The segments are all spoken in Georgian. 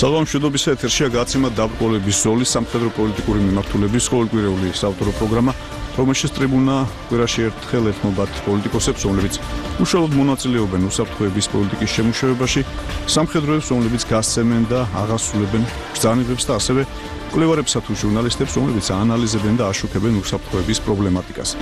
საღამოშიდობის ეთერშია გაცემა დაბრკოლების ზოლის სამხედრო პოლიტიკური მიმართულების ყოველკვირეული საავტორო პროგრამა, რომელშიც ტრიბუნა კვირაში ერთხელ ეთმობათ პოლიტიკოსებს, რომლებიც უშუალოდ მონაწილეობენ უსაფრთხოების პოლიტიკის შემუშავებაში, სამხედროებს, რომლებიც გასცემენ და აღასრულებენ ბრძანებებს და ასევე მკვლევარებსა თუ ჟურნალისტებს, რომლებიც აანალიზებენ და აშუქებენ უსაფრთხოების პრობლემატიკას.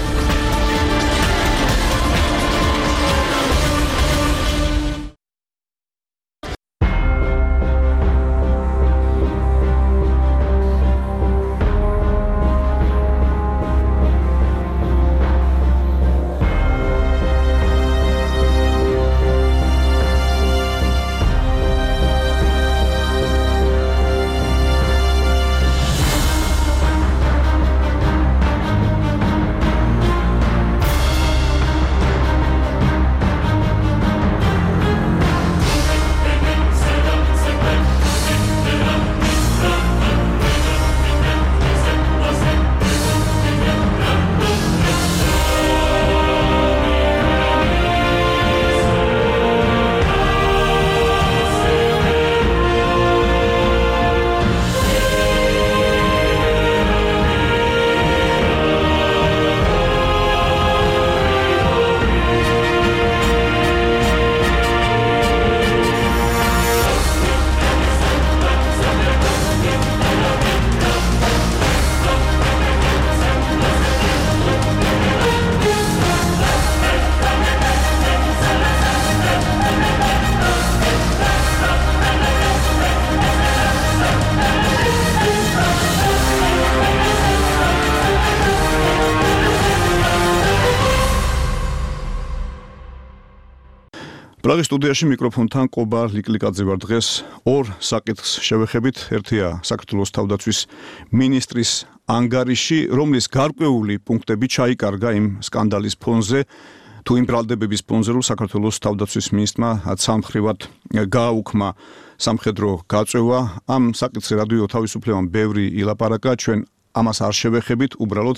პრაღის სტუდიაში მიკროფონთან ყობარ ლიკლიკაძე ვარ. დღეს ორ საკითხს შევეხებით. ერთია საქართველოს თავდაცვის მინისტრის ანგარიში, რომლის გარკვეული პუნქტები ჩაიკარგა იმ სკანდალის ფონზე, თუ იმ ბრალდებების ფონზე, რომ საქართველოს თავდაცვის მინისტრმა სამხრივად გააუქმა სამხედრო გაწევა. ამ საკითხზე რადიო თავისუფლებამ ბევრი ილაპარაკა, ჩვენ ამას არ შევეხებით, უბრალოდ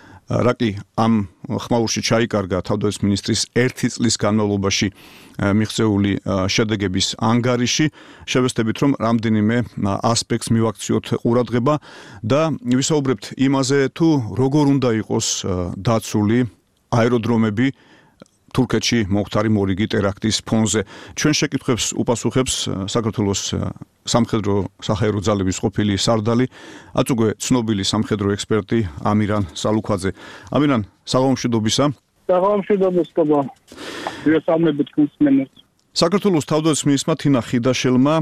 რაკი ამ ხმაურში ჩაიკარგა თავდაცვის მინისტრის 1 წლის განმავლობაში მიღწეული შედეგების ანგარიში. შევეცდებით, რომ რამდენიმე ასპექტს მივაქციოთ ყურადღება და ვისაუბრებთ იმაზე, თუ როგორ უნდა იყოს დაცული აეროდრომები თურქეთში მომხდარი მორიგი ტერაქტის ფონზე. ჩვენ შეკითხვებს უპასუხებს საქართველოს სამხედრო საჰაერო ძალების ყოფილი სარდალი, აწუგვე ცნობილი სამხედრო ექსპერტი ამირან სალუქვაძე. ამირან, საღამომშვიდობისა. საღამომშვიდობისა. ვიესალმებით კურსმენებს. საქართველოს თავდაცვის მინისტრმა თინა ხიდაშელმა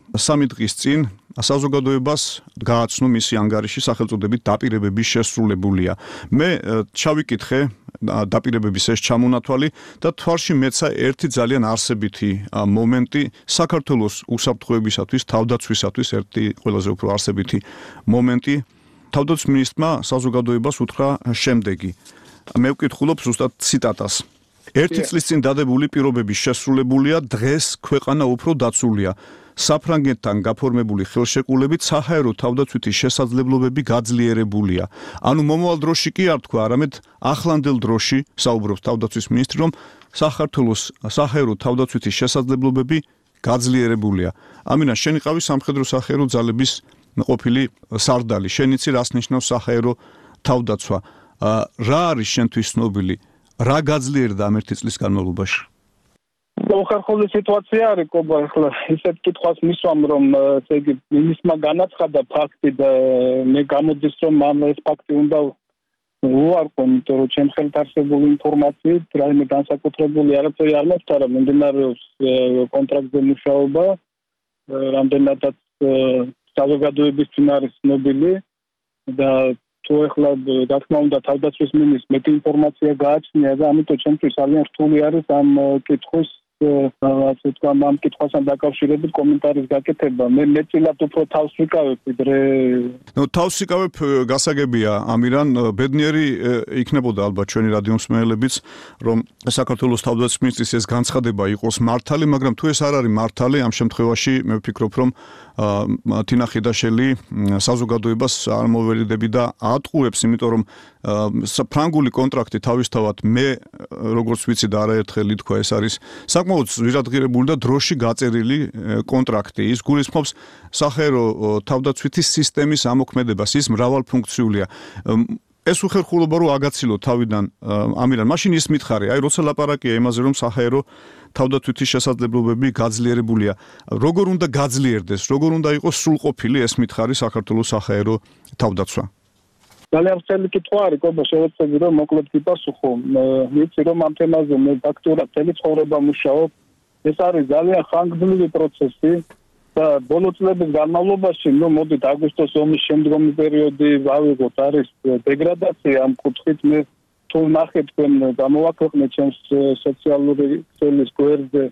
3 დღის წინ საზოგადოებას გააცნო მისი ანგარიში სახელწოდებით დაპირებების შესრულებულია. მე ჩავიკითხე დაპირებების ეს ჩამონათვალი და თვალში მეცა ერთი ძალიან არსებითი მომენტი საქართველოს უსაფრთხოებისათვის, თავდაცვისათვის ერთი ყველაზე უფრო არსებითი მომენტი. თავდაცვის მინისტრმა საზოგადოებას უთხრა შემდეგი. მე ვკითხულობ ზუსტად ციტატას. 1 წლის წინ დადებული პირობების შესრულებულია, დღეს ქვეყანა უფრო დაცულია. საფრანგეთთან გაფორმებული ხელშეკრულებით საჰაერო თავდაცვითი შესაძლებლობები გაძლიერებულია. ანუ მომავალ დროში კი არ თქვა, არამედ ახლანდელ დროში საუბრობს თავდაცვის მინისტრი, რომ საქართველოს საჰაერო თავდაცვითი შესაძლებლობები გაძლიერებულია. ამინა, შენ იყავი სამხედრო საჰაერო ძალების ყოფილი სარდალი. შენ იცი, რას ნიშნავს საჰაერო თავდაცვა. რა არის შენთვის ცნობილი? რა გაძლიერდა ამ 1 წლის განმავლობაში? უხერხული სიტუაცია არის, ყობა, ახლა ისეთ კითხვას მისვამ, რომ ესე იგი მინისტრმა განაცხადა ფაქტი და მე გამოდის, რომ ამ ეს ფაქტი უნდა უარყო, იმიტომ რომ ჩემ ხელთ არსებული ინფორმაციით რაიმე განსაკუთრებული არაფერი არ მოხდა, მიმდინარეობს კონტრაქტზე მუშაობა, რამდენადაც საზოგადოებისთვის არის ცნობილი და თუ ახლა რა თქმა უნდა თავდაცვის მინისტრს მეტი ინფორმაცია გააჩნია და ამიტომ ჩემთვის ძალიან რთული არის ამ კითხვის ასე თქვა ამ კითხვასთან დაკავშირებით კომენტარის გაკეთება. მე მეტილად უფრო თავს ვიკავებ ვიდრე თავს ვიკავებ გასაგებია ამირან, ბედნიერი იქნებოდა ალბათ ჩვენი რადიო მსმენელებიც, რომ საქართველოს თავდაცვის მინისტრის ეს განცხადება იყოს მართალი, მაგრამ თუ ეს არ არის მართალი, ამ შემთხვევაში მე ვფიქრობ, რომ თინა ხიდაშელი საზოგადოებას არ მოვერიდები და ატყუებს, იმიტომ რომ ფრანგული კონტრაქტი თავისთავად მე როგორც ვიცი და არაერთხელ ითქვა, ეს არის საკმაოდ საკმაოდ ზვირადღირებული და დროში გაწერილი კონტრაქტი. ის გულისხმობს საჰაერო თავდაცვითი სისტემის ამოქმედებას, ის მრავალფუნქციულია. ეს უხერხულობა რო აგაცილო თავიდან ამირან, მაშინ ის მითხარი, აი როცა ლაპარაკია იმაზე, რომ საჰაერო თავდაცვითი შესაძლებლობები გაძლიერებულია, როგორ უნდა გაძლიერდეს, როგორ უნდა იყოს სრულყოფილი ეს მითხარი საქართველოს საჰაერო თავდაცვა? ძალიან ძლიერი კითხვა არის, კობა, შევეცდები რომ მოკლედ გიპასუხო. ვიცი რომ ამ თემაზე მე ფაქტურად მთელი ცხოვრება მუშაობ. ეს არის ძალიან ხანგრძლივი პროცესი და ბოლო წლების განმავლობაში, მოდით აგვისტოს ომის შემდგომი პერიოდი ვავიღოთ, არის დეგრადაცია ამ კუთხით. მე თუ ნახეთ თქვენ გამოვაქვეყნეთ ჩემს სოციალური ქსელის გვერდზე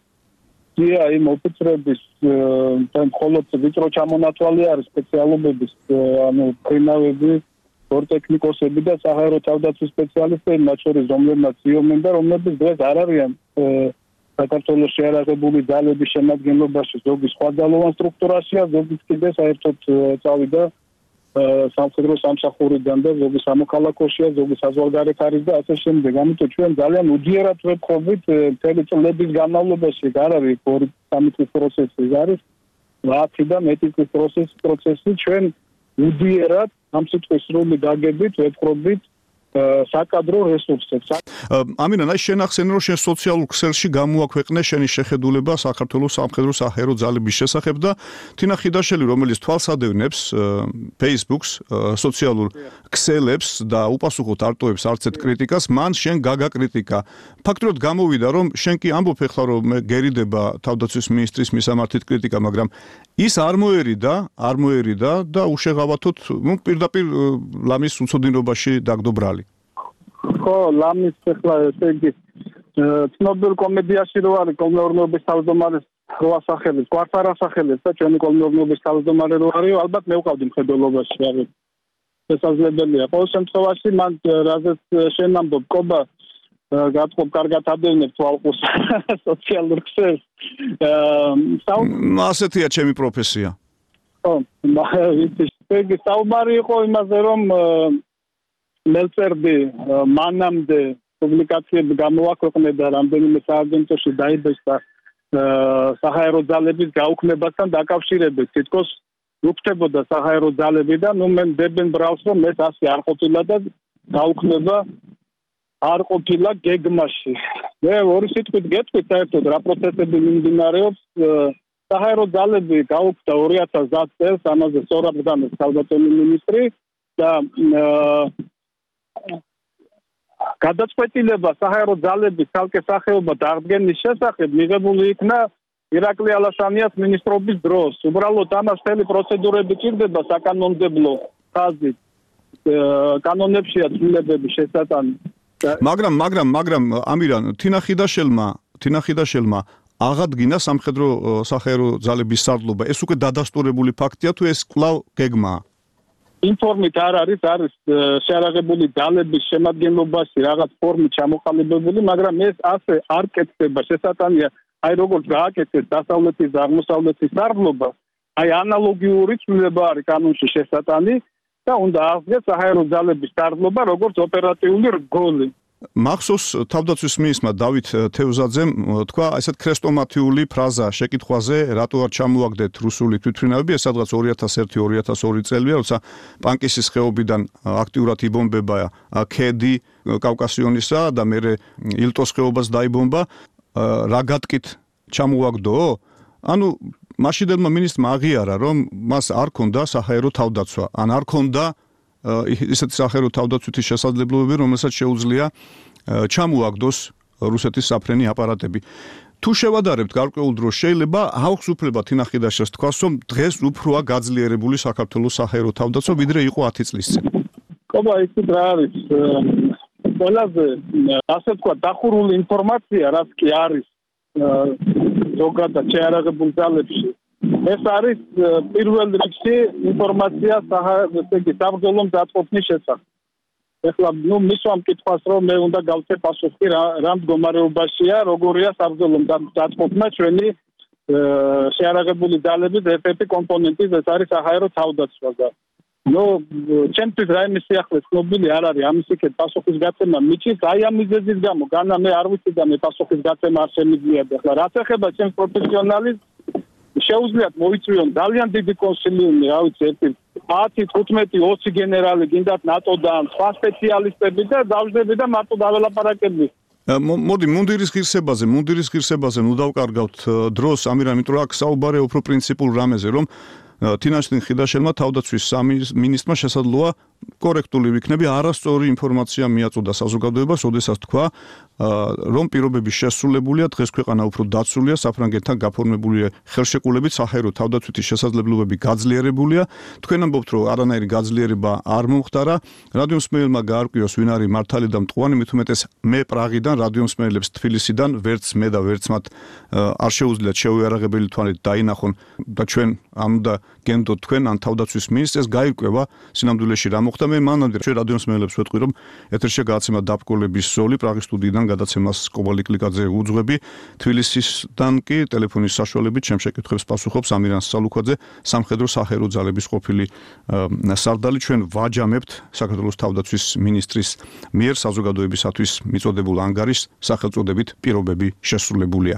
იმ ოფიცრების და მხოლოდ ვიწრო ჩამონათვალი არის სპეციალობების, ანუ ფრინავები, ბორტექნიკოსები და საჰაერო თავდაცვის სპეციალისტები, მათ შორის რომლებმაც იომენ და რომლებიც დღეს არ არიან საქართველოს შეიარაღებული ძალების შემადგენლობაში, ზოგი სხვა ძალოვან სტრუქტურაშია, ზოგი კიდე საერთოდ წავიდა სამხედრო სამსახურიდან და ზოგი სამოქალაქოშია, ზოგი საზღვარგარეთ არის და ასე შემდეგ. ამიტომ ჩვენ ძალიან უჯერად ვეთხოვით მთელი წლების განმავლობაში, არ არის 2-3 წლის პროცესი, არის 10 და მეტი წლის პროცესი, ჩვენ უჯერად ამ სიტყვის სრული გაგებით ვეთხოვით საკადრო რესურსებს. ამირან, აი შენ ახსენე, რომ შენ სოციალურ ქსელში გამოაქვეყნე შენი შეხედულება საქართველოს სამხედრო საჰაერო ძალების შესახებ და თინა ხიდაშელი, რომელიც თვალს ადევნებს Facebook-ს, სოციალურ ქსელებს და უპასუხოდ არტოებს არც ერთ კრიტიკას, მან შენ გაგაკრიტიკა. ფაქტურად გამოვიდა, რომ შენ კი ამბობ ეხლა, რომ გერიდება თავდაცვის მინისტრის მისამართით კრიტიკა, მაგრამ ის არ მოერიდა და უშეღავათოდ პირდაპირ ლამის უცოდინობაში დაგდობრალი. ხო, ლამის ახლა ესე იგი ცნობილ კომედიაში რო არის კოლმეურნეობის თავმჯდომარის რო ასახელებს, კვარტარ ასახელებს და ჩვენი კოლმეურნეობის თავმჯდომარე რო არის, ალბათ მე ვყავდი მხედველობაში, არის შესაძლებელია. ყოველ შემთხვევაში მან რაზეც შენ ამბობ, კობა გათხოვ კარგად ადევნებ თვალყურს სოციალურ ქსელს. ასეთია ჩემი პროფესია. ხო, ვიცი, იგი საუბარი იყო იმაზე, რომ მელწერდი მანამდე პუბლიკაციები გამოაქვეყნე და რამდენიმე სააგენტოში დაიბეჭდა საჰაერო ძალების გაუქმებასთან დაკავშირებით. თითქოს უხდებოდა საჰაერო ძალები და მე დებენ ბრალს, რომ ეს ასე არ ყოფილა და გაუქმება არ ყოფილა გეგმაში. მე ორი სიტყვით გეტყვით საერთოდ რა პროცესები მიმდინარეობს. საჰაერო ძალები გაუქმდა 2010 წელს, ამაზე სწორად დგამეს თავდაცვის მინისტრი და გადაწყვეტილება საჰაერო ძალების ცალკე სახეობა დაღდგენის შესახებ მიღებული იქნა ირაკლი ალასანიას მინისტრობის დროს. უბრალოდ ამას მთელი პროცედურები ჭირდება საკანონმდებლო ხაზით. კანონებშია ცვლილებები შესატანი. მაგრამ ამირან, თინა ხიდაშელმა აღადგინა სამხედრო საჰაერო ძალების სარდლობა. ეს უკვე დადასტურებული ფაქტია თუ ეს კვლავ გეგმაა? ინფორმით არ არის შეიარაღებული ძალების შემადგენლობაში რაღაც ფორმით ჩამოყალიბებული, მაგრამ ეს ასე არ კეთდება. შესატანია, აი როგორც გააკეთეს დასავლეთის და აღმოსავლეთის სარდლობა, აი ანალოგიური ცვლილება არის კანონში შესატანი და უნდა აღდგეს საჰაერო ძალების სარდლობა როგორც ოპერატიული რგოლი. მახსოვს თავდაცვის მინისტრმა დავით თევზაძემ თქვა ესეთ ქრესტომათიული ფრაზა შეკითხვაზე, რატო არ ჩამოაგდეთ რუსული თვითმფრინავები, ეს სადღაც 2001-2002 წელია, როცა პანკისის ხეობიდან აქტიურად იბომბება ქედი კავკასიონისა და მერე ილტოს ხეობას დაიბომბა, რა გატკით ჩამოაგდო? ანუ მაშინდელმა მინისტრმა აღიარა, რომ მას არ ქონდა საჰაერო თავდაცვა, ან არ ქონდა ისეთი საჰაერო თავდაცვითი შესაძლებლობები, რომელსაც შეუძლია ჩამოაგდოს რუსეთის საფრენი აპარატები. თუ შევადარებთ გარკვეულ დროს, შეიძლება აუხს უფლება თინა ხიდაშელს თქვას, რომ დღეს უფროა გაძლიერებული საქართველოს საჰაერო თავდაცვა, ვიდრე იყო 10 წლის წინ. კობა, იცით რა არის? ყველაზე ასე თქვა დახურული ინფორმაცია, რაც კი არის ზოგადად შეიარაღებულ ძალებში. ეს არის პირველ რიგში ინფორმაცია საბრძოლო მზადყოფნის შესახებ. ეხლა მისვამ კითხვას, რომ მე უნდა გავცე პასუხი რა მდგომარეობაშია, როგორია საბრძოლო მზადყოფნა ჩვენი შეიარაღებული ძალების ერთ-ერთი კომპონენტი, ეს არის საჰაერო თავდაცვა. ნუ ჩემთვის რაიმე სიახლე ცნობილი არ არის ამის იქეთ პასუხის გაცემა მიჩის აი ამ მიზეზის გამო განა მე არ ვიცი და მე პასუხის გაცემა არ შემიძლია და ახლა რაც ეხება ჩემს პროფესიონალიზმს შეუძლიათ მოიწვიონ ძალიან დიდი კონსილიუმი რა ვიცი 10, 15, 20 გენერალი გინდათ ნატოდან სხვა სპეციალისტები და დავждები და მარტო დაველაპარაკები მოდი მუნდირის ღირსებაზე ნუ დავკარგავთ დროს ამირა იმიტომ რომ აქ საუბარია უფრო პრინციპულ რამეზე რომ თინაშტინ ხიდაშელმა თავდაცვის სამინისტრმა შესაძლოა კორექტული ვიქნები არასწორი ინფორმაცია მიაწოდა საზოგადოებას, ოდესაც თქვა, რომ პირობები შესრულებულია, დღეს ქვეყანა უფრო დაცულია, საფრანგეთთან გაფორმებულია ხელშეკრულებით, საჰაერო თავდაცვითი შესაძლებლობები გაძლიერებულია. თქვენ ამბობთ, რომ არანაირი გაძლიერება არ მომხდარა. რადიომსმენელმა გაარკვიოს, ვინ არის მართალი და მტყვანი, მით უმეტეს მე პრაღიდან რადიომსმენელებს თბილისიდან, ვერც მე და ვერც მათ არ შეუძლიათ შეუიარაღებელი თვალით დაინახონ და ჩვენ ამ და გენდოთ თქვენ ან თავდაცვის მინისტრს გაირკვევა სინამდვილეში რა მოხდა მე მანამდე ჩვენ რადიომსმენელებს ვეთქვი რომ ეთერში გადაცემა დაბკოლების ზოლი პრაღის სტუდიიდან გადაცემას კობალი კლიკაძე უძღვები თბილისისიდან კი ტელეფონის საშუალებით ჩემ შეკითხვებს პასუხობს ამირან სალუქვაძე სამხედრო საჰაერო ძალების ყოფილი სარდალი ჩვენ ვაჯამებთ საქართველოს თავდაცვის მინისტრის მიერ საზოგადოებისათვის მიწოდებულ ანგარიშს სახელწოდებით პირობები შესრულებულია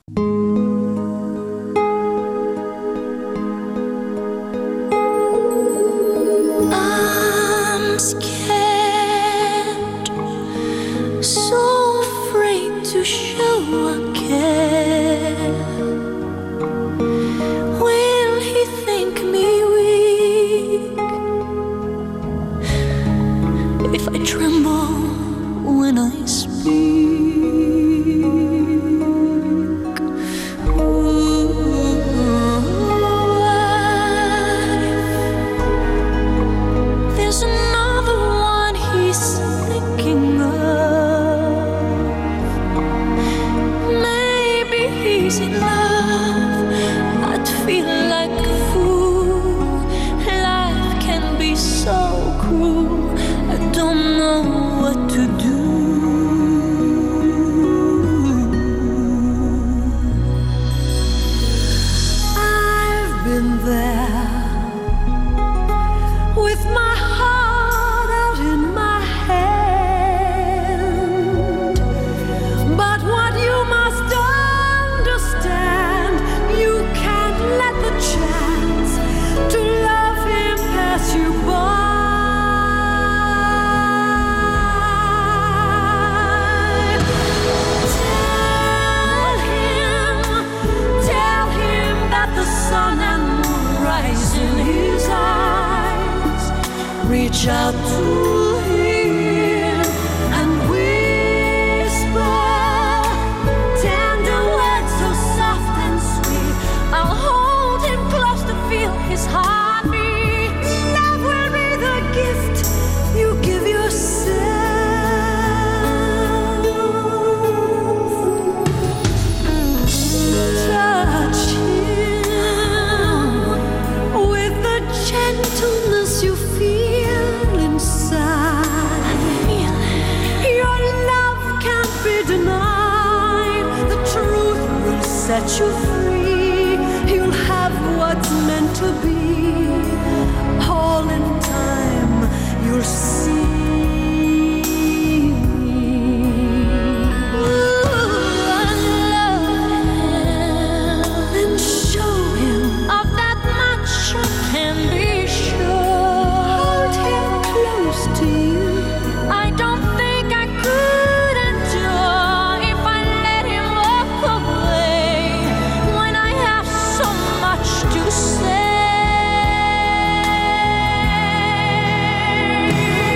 Reach out to him and whisper tender words so soft and sweet. I'll hold him close to feel his heartbeat. Love will be the gift you give yourself. Touch him with the gentleness you feel. Set you free, you'll have what's meant to be. All in time, you'll see. And show him of that much you can be sure. Hold him close to you. I don't think I could endure if I let him walk away. To say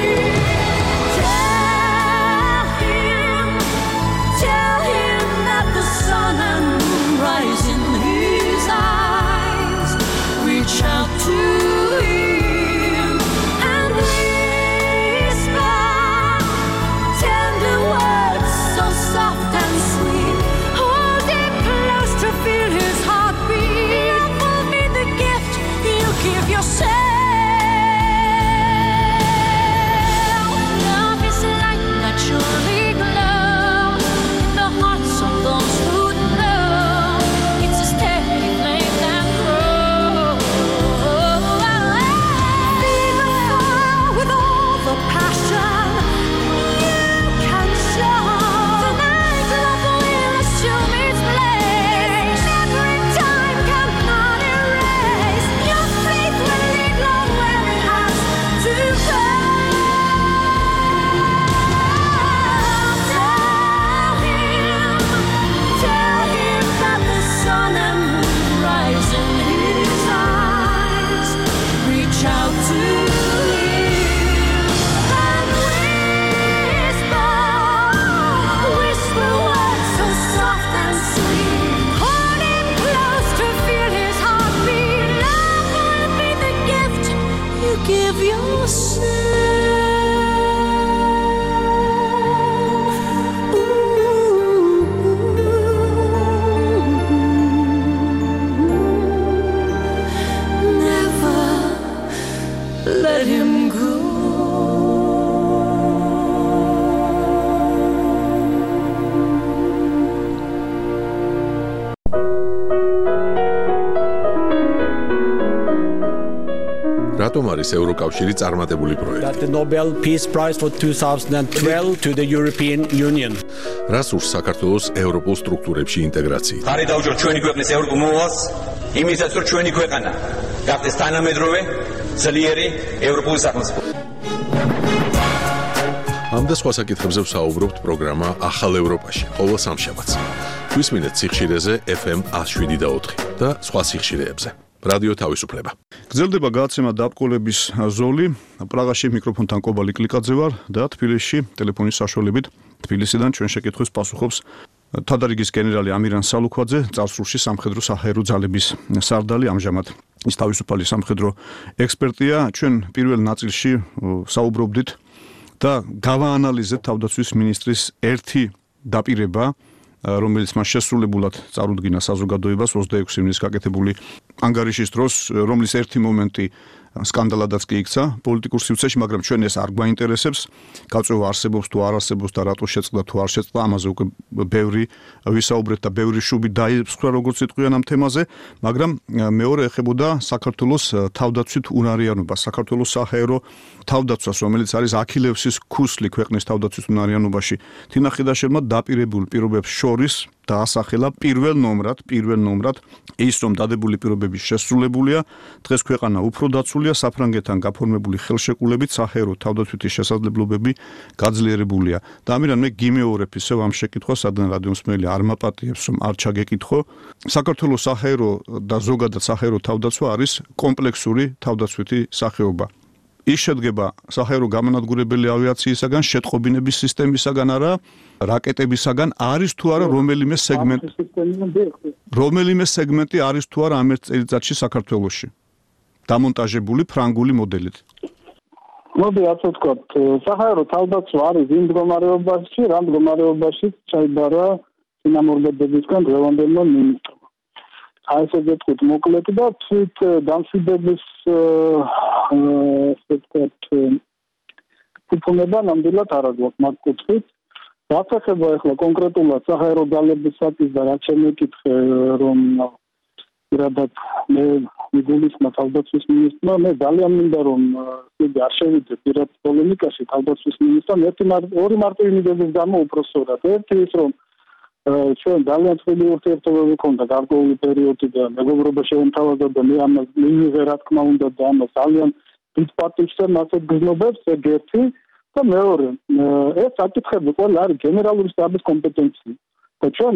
რატომ არის ევროკავშირი წარმატებული პროექტი? The Nobel Peace Prize for 2012 to the European Union. რას ურს საქართველოს ევროპულ სტრუქტურებში ინტეგრაციით? ხარი დაუჭიროთ ჩვენი ქვეყნის ევროპულ მოვალს, იმისაც რომ ჩვენი ქვეყანა გახდეს თანამედროვე, ძლიერი ევროპული სახელმწიფო. ამ და სხვა საკითხებზე ვსაუბრობთ პროგრამა ახალ ევროპაში, ყოველ სამშაბათს. გვისმინეთ სიხშირეზე FM 107.4 და სხვა სიხშირეებზე. რადიო თავისუფლება. გრძელდება გადაცემა დაბრკოლების ზოლი. პრაღაში მიკროფონთან კობალი კლიკაძე ვარ და თბილისში ტელეფონის საშუალებით თბილისიდან ჩვენ შეკითხვებს პასუხობს თადარიგის გენერალი ამირან სალუქვაძე, წარსულში სამხედრო საჰაერო ძალების სარდალი, ამჟამად ის თავისუფალი სამხედრო ექსპერტია. ჩვენ პირველ ნაწილში საუბრობდით და გავაანალიზეთ თავდაცვის მინისტრის ერთი დაპირება, რომელიც მას შესრულებულად წარუდგინა საზოგადოებას 26 ივნისს გაკეთებული ანგარიშის დროს, რომლის ერთი მომენტი სკანდალადაც კი იქცა პოლიტიკურ სივრცეში, მაგრამ ჩვენ ეს არ გვაინტერესებს. გაწევა არსებობს თუ არ არსებობს და რატო შეწყდა თუ არ შეწყდა, ამაზე უკვე ბევრი ვისაუბრეთ და ბევრი შუბი დაიფსქრა, როგორც იტყვიან ამ თემაზე, მაგრამ მეორე ეხებოდა საქართველოს თავდაცვით უნარიანობას, საქართველოს საჰაერო თავდაცვას, რომელიც არის აქილევსის ქუსლი ქვეყნის თავდაცვის უნარიანობაში. თინა ხიდაშელმა დაპირებულ პირობებს შორის დაასახელა პირველ ნომრად ის, რომ დადებული პირობები შესრულებულია, დღეს ქვეყანა უფრო დაცულია, საფრანგეთთან გაფორმებული ხელშეკრულებით საჰაერო თავდაცვითი შესაძლებლობები გაძლიერებულია. და ამირან მე გიმეორებ ისევ ამ შეკითხვას, სადგან რადიომსმენელი არ მაპატიებს, რომ არ ჩაგეკითხო. საქართველოს საჰაერო და ზოგადად საჰაერო თავდაცვა არის კომპლექსური თავდაცვითი სახეობა. ის შედგება საჰაერო გამანადგურებელი ავიაციისაგან, შეტყობინების სისტემისაგან არა, რაკეტებისაგან, არის თუ არა რომელიმე სეგმენტი არის თუ არა ამ წელიწადში საქართველოში დამონტაჟებული ფრანგული მოდელით. მოდი ასე ვთქვათ, საჰაერო თავდაცვა არის იმ მდგომარეობაში, რა მდგომარეობაში ჩაიბარა წინამორბედებისგან დღევანდელმა მინისტრმა. ასე ვთქვით, მოკლედ და თვით დამშვიდების ფუფუნება ნამდვილად არ აქვს მაგ კუთხით. რაც ეხება ახლა კონკრეტულად საჰაერო ძალებისათვის და რაც შემეკითხე, რომ პირადად მე მიგულისხმა თავდაცვის მინისტრმა, მე ძალიან მინდა რომ იგი არ შევიდე პირად პოლემიკაში თავდაცვის მინისტრთან, ორი მარტივი მიზეზის გამო უпроსტად. ერთი ის რომ ჩვენ ძალიან ცივი ურთიერთობები გვქონდა გარკვეული პერიოდი და მეგობრობა შეუმთავაზა და მე ამას მივიღე რა თქმა უნდა და ამას ძალიან დიდ პატივს მასეთ გზნობებს ერთი და მეორე ეს საკითხები ყველა არის გენერალური შტაბის კომპეტენცია და ჩვენ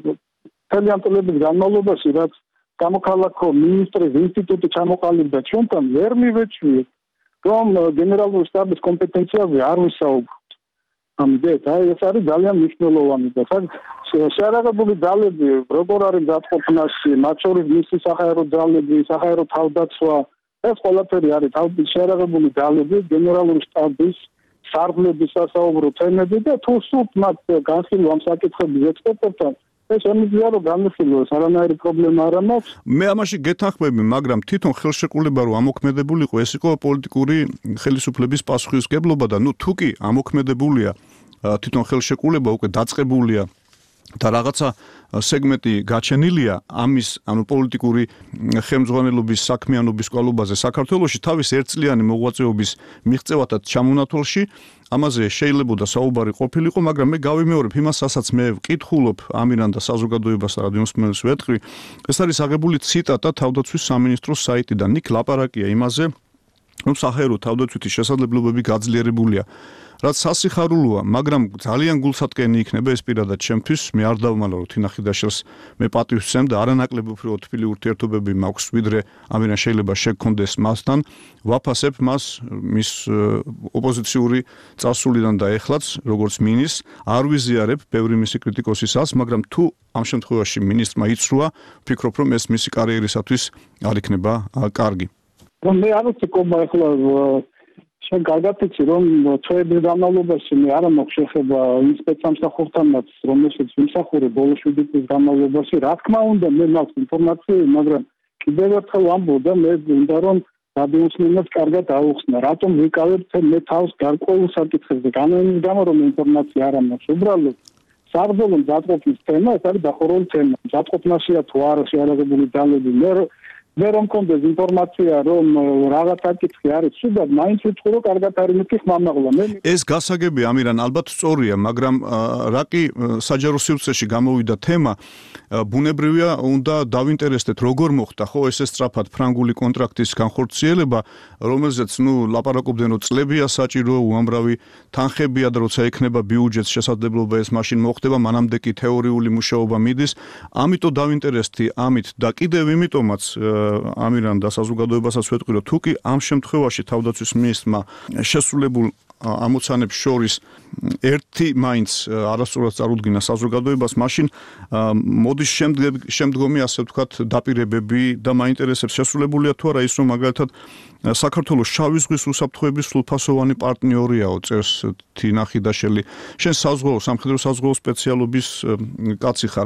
ძალიან წლების განმავლობაში რაც გამოქალაქო მინისტრის ინსტიტუტი ჩამოყალიბდა ჩვენთან ვერ მივეჩვიეთ რომ გენერალური შტაბის კომპეტენციაზე არ ვისაუბროთ. ამიტომ ეს არის ძალიან მნიშვნელოვანი და შეარაღებული ძალები, როგორ არის დაწყობნაში, მათ შორის მისი საჰაერო ძალები, საჰაერო თავდაცვა, ეს ყველაფერი არის შეარაღებული ძალები, გენერალური შტაბის სარდლების სასაუბრო თემები და თუ სულ მათ განხილვა ამ საკითხების ექსპერტებთან, ეს შემიძლია რომ განხილოს, არანაირი პრობლემა არ მაქვს. მე ამაში გეთანხმები, მაგრამ თვითონ ხელშეკრულება რომ ამოქმედებულიყო, ეს იყო პოლიტიკური ხელისუფლების პასუხისმგებლობა და თუ კი ამოქმედებულია თვითონ ხელშეკრულება უკვე დაწყებულია და რაღაცა სეგმენტი გაჩენილია ამის, პოლიტიკური ხელმძღვანელობის საქმიანობის კვალობაზე საქართველოში თავის ერთწლიანი მოღვაწეობის მიღწევათაც ჩამონათვალში, ამაზე შეიძლება საუბარი ყოფილიყო, მაგრამ მე გავიმეორებ იმას, რასაც მე ვკითხულობ ამირან და საზოგადოებას და რადიომსმენელს ვეთქვი, ეს არის აღებული ციტატა თავდაცვის სამინისტროს საიტიდან. იქ ლაპარაკია იმაზე, რომ საჰაერო თავდაცვითი შესაძლებლობები გაძლიერებულია. რაც სასიხარულოა, მაგრამ ძალიან გულსატკენი იქნება ეს პირადად ჩემთვის, მე არ დავმალა რომ თინა ხიდაშელს მე პატივს ვცემ და არანაკლები უფრო თბილი ურთიერთობები მაქვს, ვიდრე ამირან შეიძლება შეგქონდეს მასთან, ვაფასებ მას მის ოპოზიციური წასულიდან და ეხლაც, როგორც მინისტრს, არ ვიზიარებ ბევრი მისი კრიტიკოსისას, მაგრამ თუ ამ შემთხვევაში მინისტრმა იცრუა, ვფიქრობ რომ ეს მისი კარიერისათვის არ იქნება კარგი. მე არ ვიცი კობა ახლა შენ კარგად იცი რომ ჩვეულის განმავლობაში მე არ მაქვს შეხება იმ სპეცსამსახურთანაც რომელშიც ვიმსახურე ბოლო 7 წლის განმავლობაში რა თქმა უნდა მე მაქვს ინფორმაცია მაგრამ კიდევ ერთხელ ვამბობ და მე მინდა რომ რადიოსმენელს კარგად აუხსნა რატომ ვიკავებ მე თავს გარკვეულ საკითხებზე განანის გამო რომ ინფორმაცია არ მაქვს უბრალოდ საბრძოლო დაწყობის თემა ეს არის დახურული თემა დაწყობაშია თუ არა შეარაღებული ძალები მე ვერ რომ კონდეს ინფორმაცია რომ რაღაც აკითხი არის სულად მაინც ვიტყვი რომ კარგად არის მითის მამაღლა მე ეს გასაგები ამირან ალბათ სწორია მაგრამ რაკი საჯარო სივრცეში გამოვიდა თემა ბუნებრივია უნდა დავინტერესდეთ როგორ მოხდა ხო ეს სწრაფად ფრანგული კონტრაქტის განხორციელება რომელზეც ლაპარაკობდნენ რომ წლებია საჭირო უამრავი თანხებია და როცა ექნება ბიუჯეტს შესაძლებლობა ეს მაშინ მოხდება მანამდე კი თეორიული მუშაობა მიდის ამიტომ დავინტერესდი ამით და კიდევ იმიტომაც ამირან და საზოგადოებასაც ვეთქვი რომ თუ კი ამ შემთხვევაში თავდაცვის მინისტრმა შესრულებულ ამოცანებს შორის ერთი მაინც არასწორად წარუდგინა საზოგადოებას მაშინ მოდის შემდგომი ასე ვთქვათ დაპირებები და მაინტერესებს შესრულებულია თუ არა ის რომ მაგალითად საქართველოს შავი ზღვის უსაფრთხოების სრულფასოვანი პარტნიორიაო წერს თინა ხიდაშელი შენ საზღვაო სამხედრო საზღვაო სპეციალობის კაცი ხარ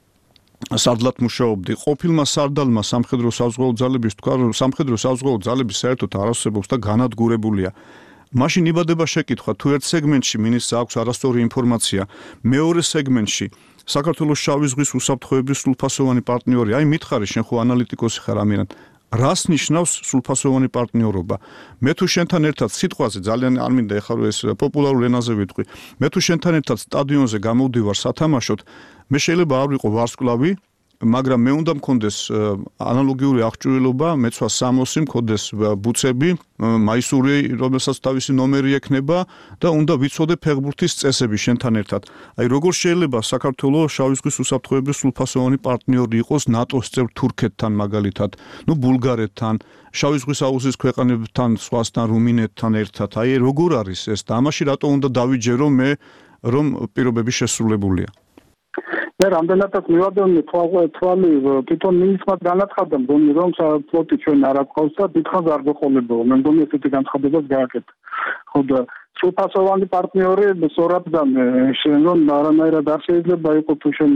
სარდლად მუშაობდი ყოფილმა სარდალმა სამხედრო საზღვაო ძალების თქვა რომ სამხედრო საზღვაო ძალები საერთოდ არ არსებობს და განადგურებულია მაშინ იბადება შეკითხვა თუ ერთ სეგმენტში მინისტრს აქვს არასწორი ინფორმაცია მეორე სეგმენტში საქართველოს შავი ზღვის უსაფრთხოების სრულფასოვანი პარტნიორი აი მითხარი შენ ხო ანალიტიკოსი ხარ ამირან რას ნიშნავს სრულფასოვანი პარტნიორობა მე თუ შენთან ერთად სიტყვაზე ძალიან არ მინდა ეხლა რომ ეს პოპულარულ ენაზე ვიტყვი მე თუ შენთან ერთად სტადიონზე გამოვდივარ სათამაშოდ მე შეიძლება არ ვიყო ვარსკვლავი მაგრამ მე უნდა მქონდეს ანალოგიური აღჭურვილობა მეცვა სამოსი მქონდეს ბუცები მაისური რომელსაც თავისი ნომერი ექნება და უნდა ვიცოდე ფეხბურთის წესები შენთან ერთად აი როგორ შეიძლება საქართველოს შავი ზღვის უსაფრთხოების სრულფასოვანი პარტნიორი იყოს ნატოს წევრ თურქეთთან მაგალითად ბულგარეთთან შავი ზღვის აუზის ქვეყანებთან სხვასთან რუმინეთთან ერთად აი როგორ არის ეს და ამაში რატო უნდა დავიჯერო მე რომ პირობები შესრულებულია მე რამდენადაც მივადევნე თვალი თვითონ მინისტრად განაცხადა მგონი რომ ფლოტი ჩვენ არ აქვს და დიდხანს არ გეყოლებო მე მგონი ესეთი განცხადებას გააკეთა ხო და სრულფასოვანი პარტნიორი სწორად და შენ რომ არანაირად არ შეიძლება იყოს თუ შენ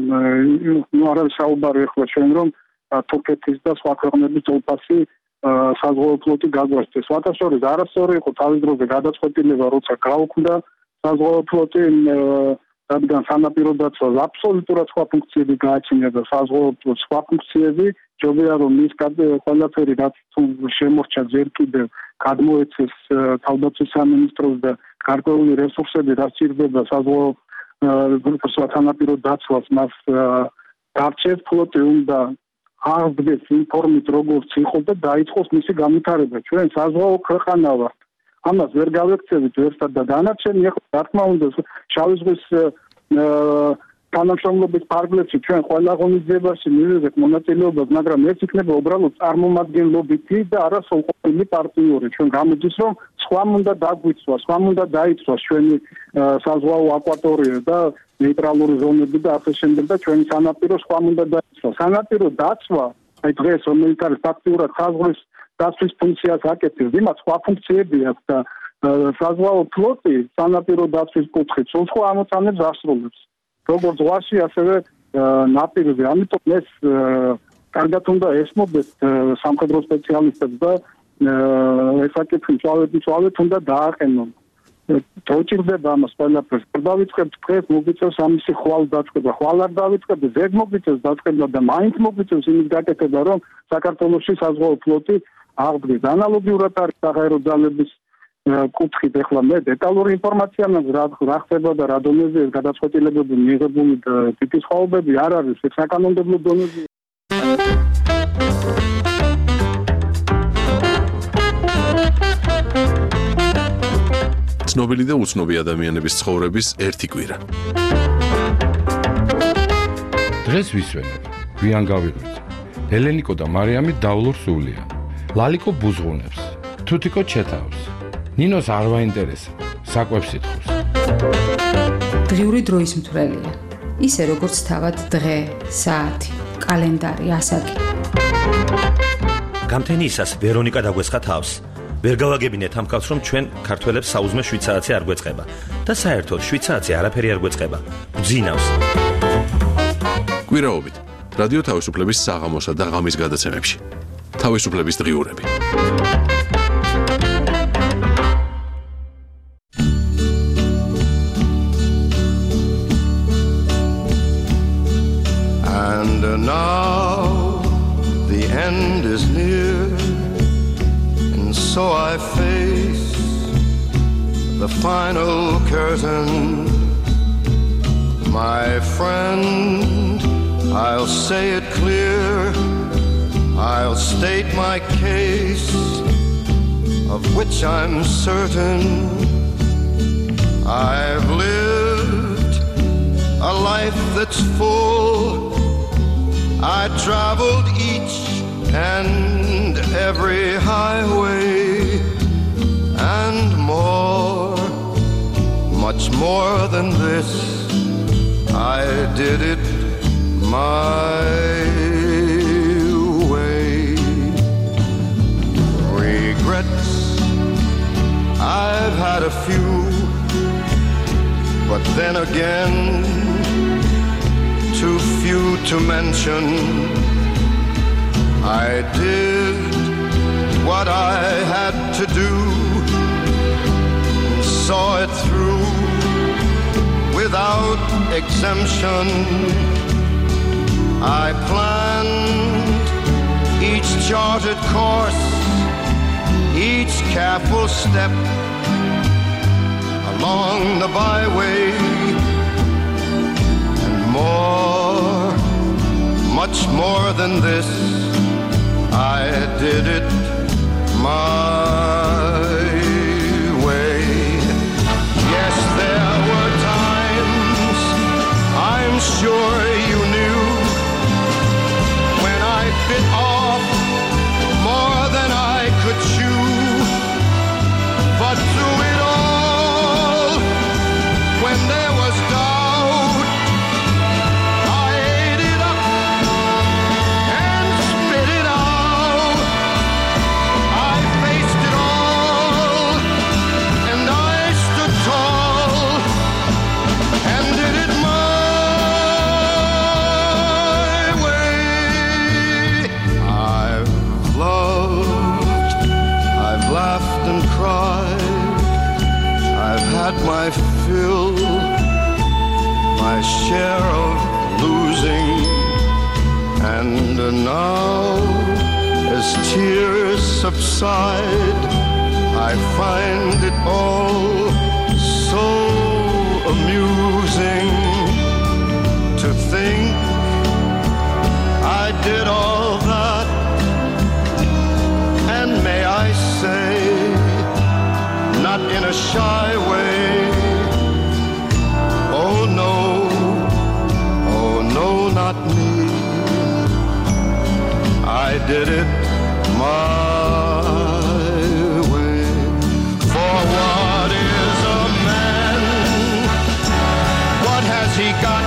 არ არის საუბარი ახლა შენ რომ თურქეთის და სხვა ქვეყნების ძოლფასი საზღვაო ფლოტი გაგვასწრეს ვატაშორის არასწორი იყო თავის დროზე გადაწყვეტილება როცა გაუქმდა საზღვაო ფლოტი რადგან სანაპირო დაცვას აბსოლუტურად სხვა ფუნქციები გააჩნია და საზღვაო სხვა ფუნქციები ჯობია რომ ის ყველაფერი რაც შემორჩა ჯერ კიდევ გადმოეცეს თავდაცვის სამინისტროს და გარკვეული რესურსები რაც ჭირდება საზღვაო სანაპირო დაცვას მას დარჩეს ფლოტი უნდა აღდგეს ინფორმით როგორც იყო და დაიწყოს მისი განვითარება ჩვენ საზღვაო ქვეყანა ვართ ამას ვერ გავექცევით ვერსად და დანარჩენი ახლა რა თქმა უნდა შავი ზღვის თანამშრომლობის ფარგლებში ჩვენ ყველა ღონისძიებაში მივიღეთ მონაწილეობას მაგრამ ეს იქნება უბრალოდ წარმომადგენლობითი და არა სრულყოფილი პარტნიორი ჩვენ გამოდის რომ სხვამ უნდა დაგვიცვას სხვამ უნდა დაიცვას ჩვენი საზღვაო აკვატორია და ნეიტრალური ზონები და ასე შემდეგ და ჩვენი სანაპირო სხვამ უნდა დაიცვას სანაპირო დაცვა აი დღეს რომელიც არის ფაქტიურად საზღვრის დაცვის ფუნქციას აკეთებს იმათ სხვა ფუნქციები აქვს და საზღვაო ფლოტი სანაპირო დაცვის კუთხით სულ სხვა ამოცანებს ასრულებს როგორც ზღვაში ასევე ნაპირზე ამიტომ ეს კარგად უნდა ესმოდეთ სამხედრო სპეციალისტებს და ეს აკითხი წვავეთ უნდა დააყენონ თოჭირდება ამას ყველაფერს დავიწყებთ დღეს მოგვიწევს ამისი ხვალ დაწყება ხვალ არ დავიწყებთ ზედ მოგვიწევს დაწყება და მაინც მოგვიწევს იმის გაკეთება რომ საქართველოში საზღვაო ფლოტი აღდგეს ანალოგიურად არის საჰაერო ძალების კუთხით ახლა მე დეტალური ინფორმაცია მაქვს რა ხდება და რა დონეზე გადაწყვეტილებები მიიღებული და თითი სხვაობები არ არის საკანონმდებლო დონეზე ცნობილი და უცნობი ადამიანების ცხოვრების ერთი კვირა დღეს ვისვენებ გვიან გავიღვიძე ელენიკო და მარიამი დავლურ სულიან ლალიკო ბუზღუნებს თუთიკო ჩეთავს ნინოს არ ვაინტერესებს საკვებს ითხოვს დღიური დროის მთვრელია ისე როგორც თავად დღე საათი კალენდარი ასაკი გამთენიისას ვერონიკა დაგვესხა თავს ვერ გავაგებინეთ ამ კაცს რომ ჩვენ ქართველებს საუზმე 7 საათი არ გვეწყება და საერთოდ 7 საათი არაფერი არ გვეწყება გძინავს კვირაობით რადიო თავისუფლების საღამოსა და ღამის გადაცემებში თავისუფლების დღიურები And now the end is near, and so I face the final curtain. My friend, I'll say it clear, I'll state my case, of which I'm certain. I've lived a life that's full. I traveled each and every highway and more, much more than this. I did it my way. Regrets, I've had a few, but then again, too few to mention. I did what I had to do, and saw it through without exemption. I planned each charted course, each careful step along the byway, and more, much more than this, I did it my way. Yes, there were times, I'm sure you knew, when I bit off more than I could chew. But through it all, when there was doubt, I ate it up and spit it out. I faced it all, and I stood tall and did it my way. I've loved, I've laughed and cried, I've had my fill, my share of losing, and now, as tears subside, I find it all so amusing to think I did all that, and may I say, not in a shy way. Oh no, not me. I did it my way. For what is a man? What has he got,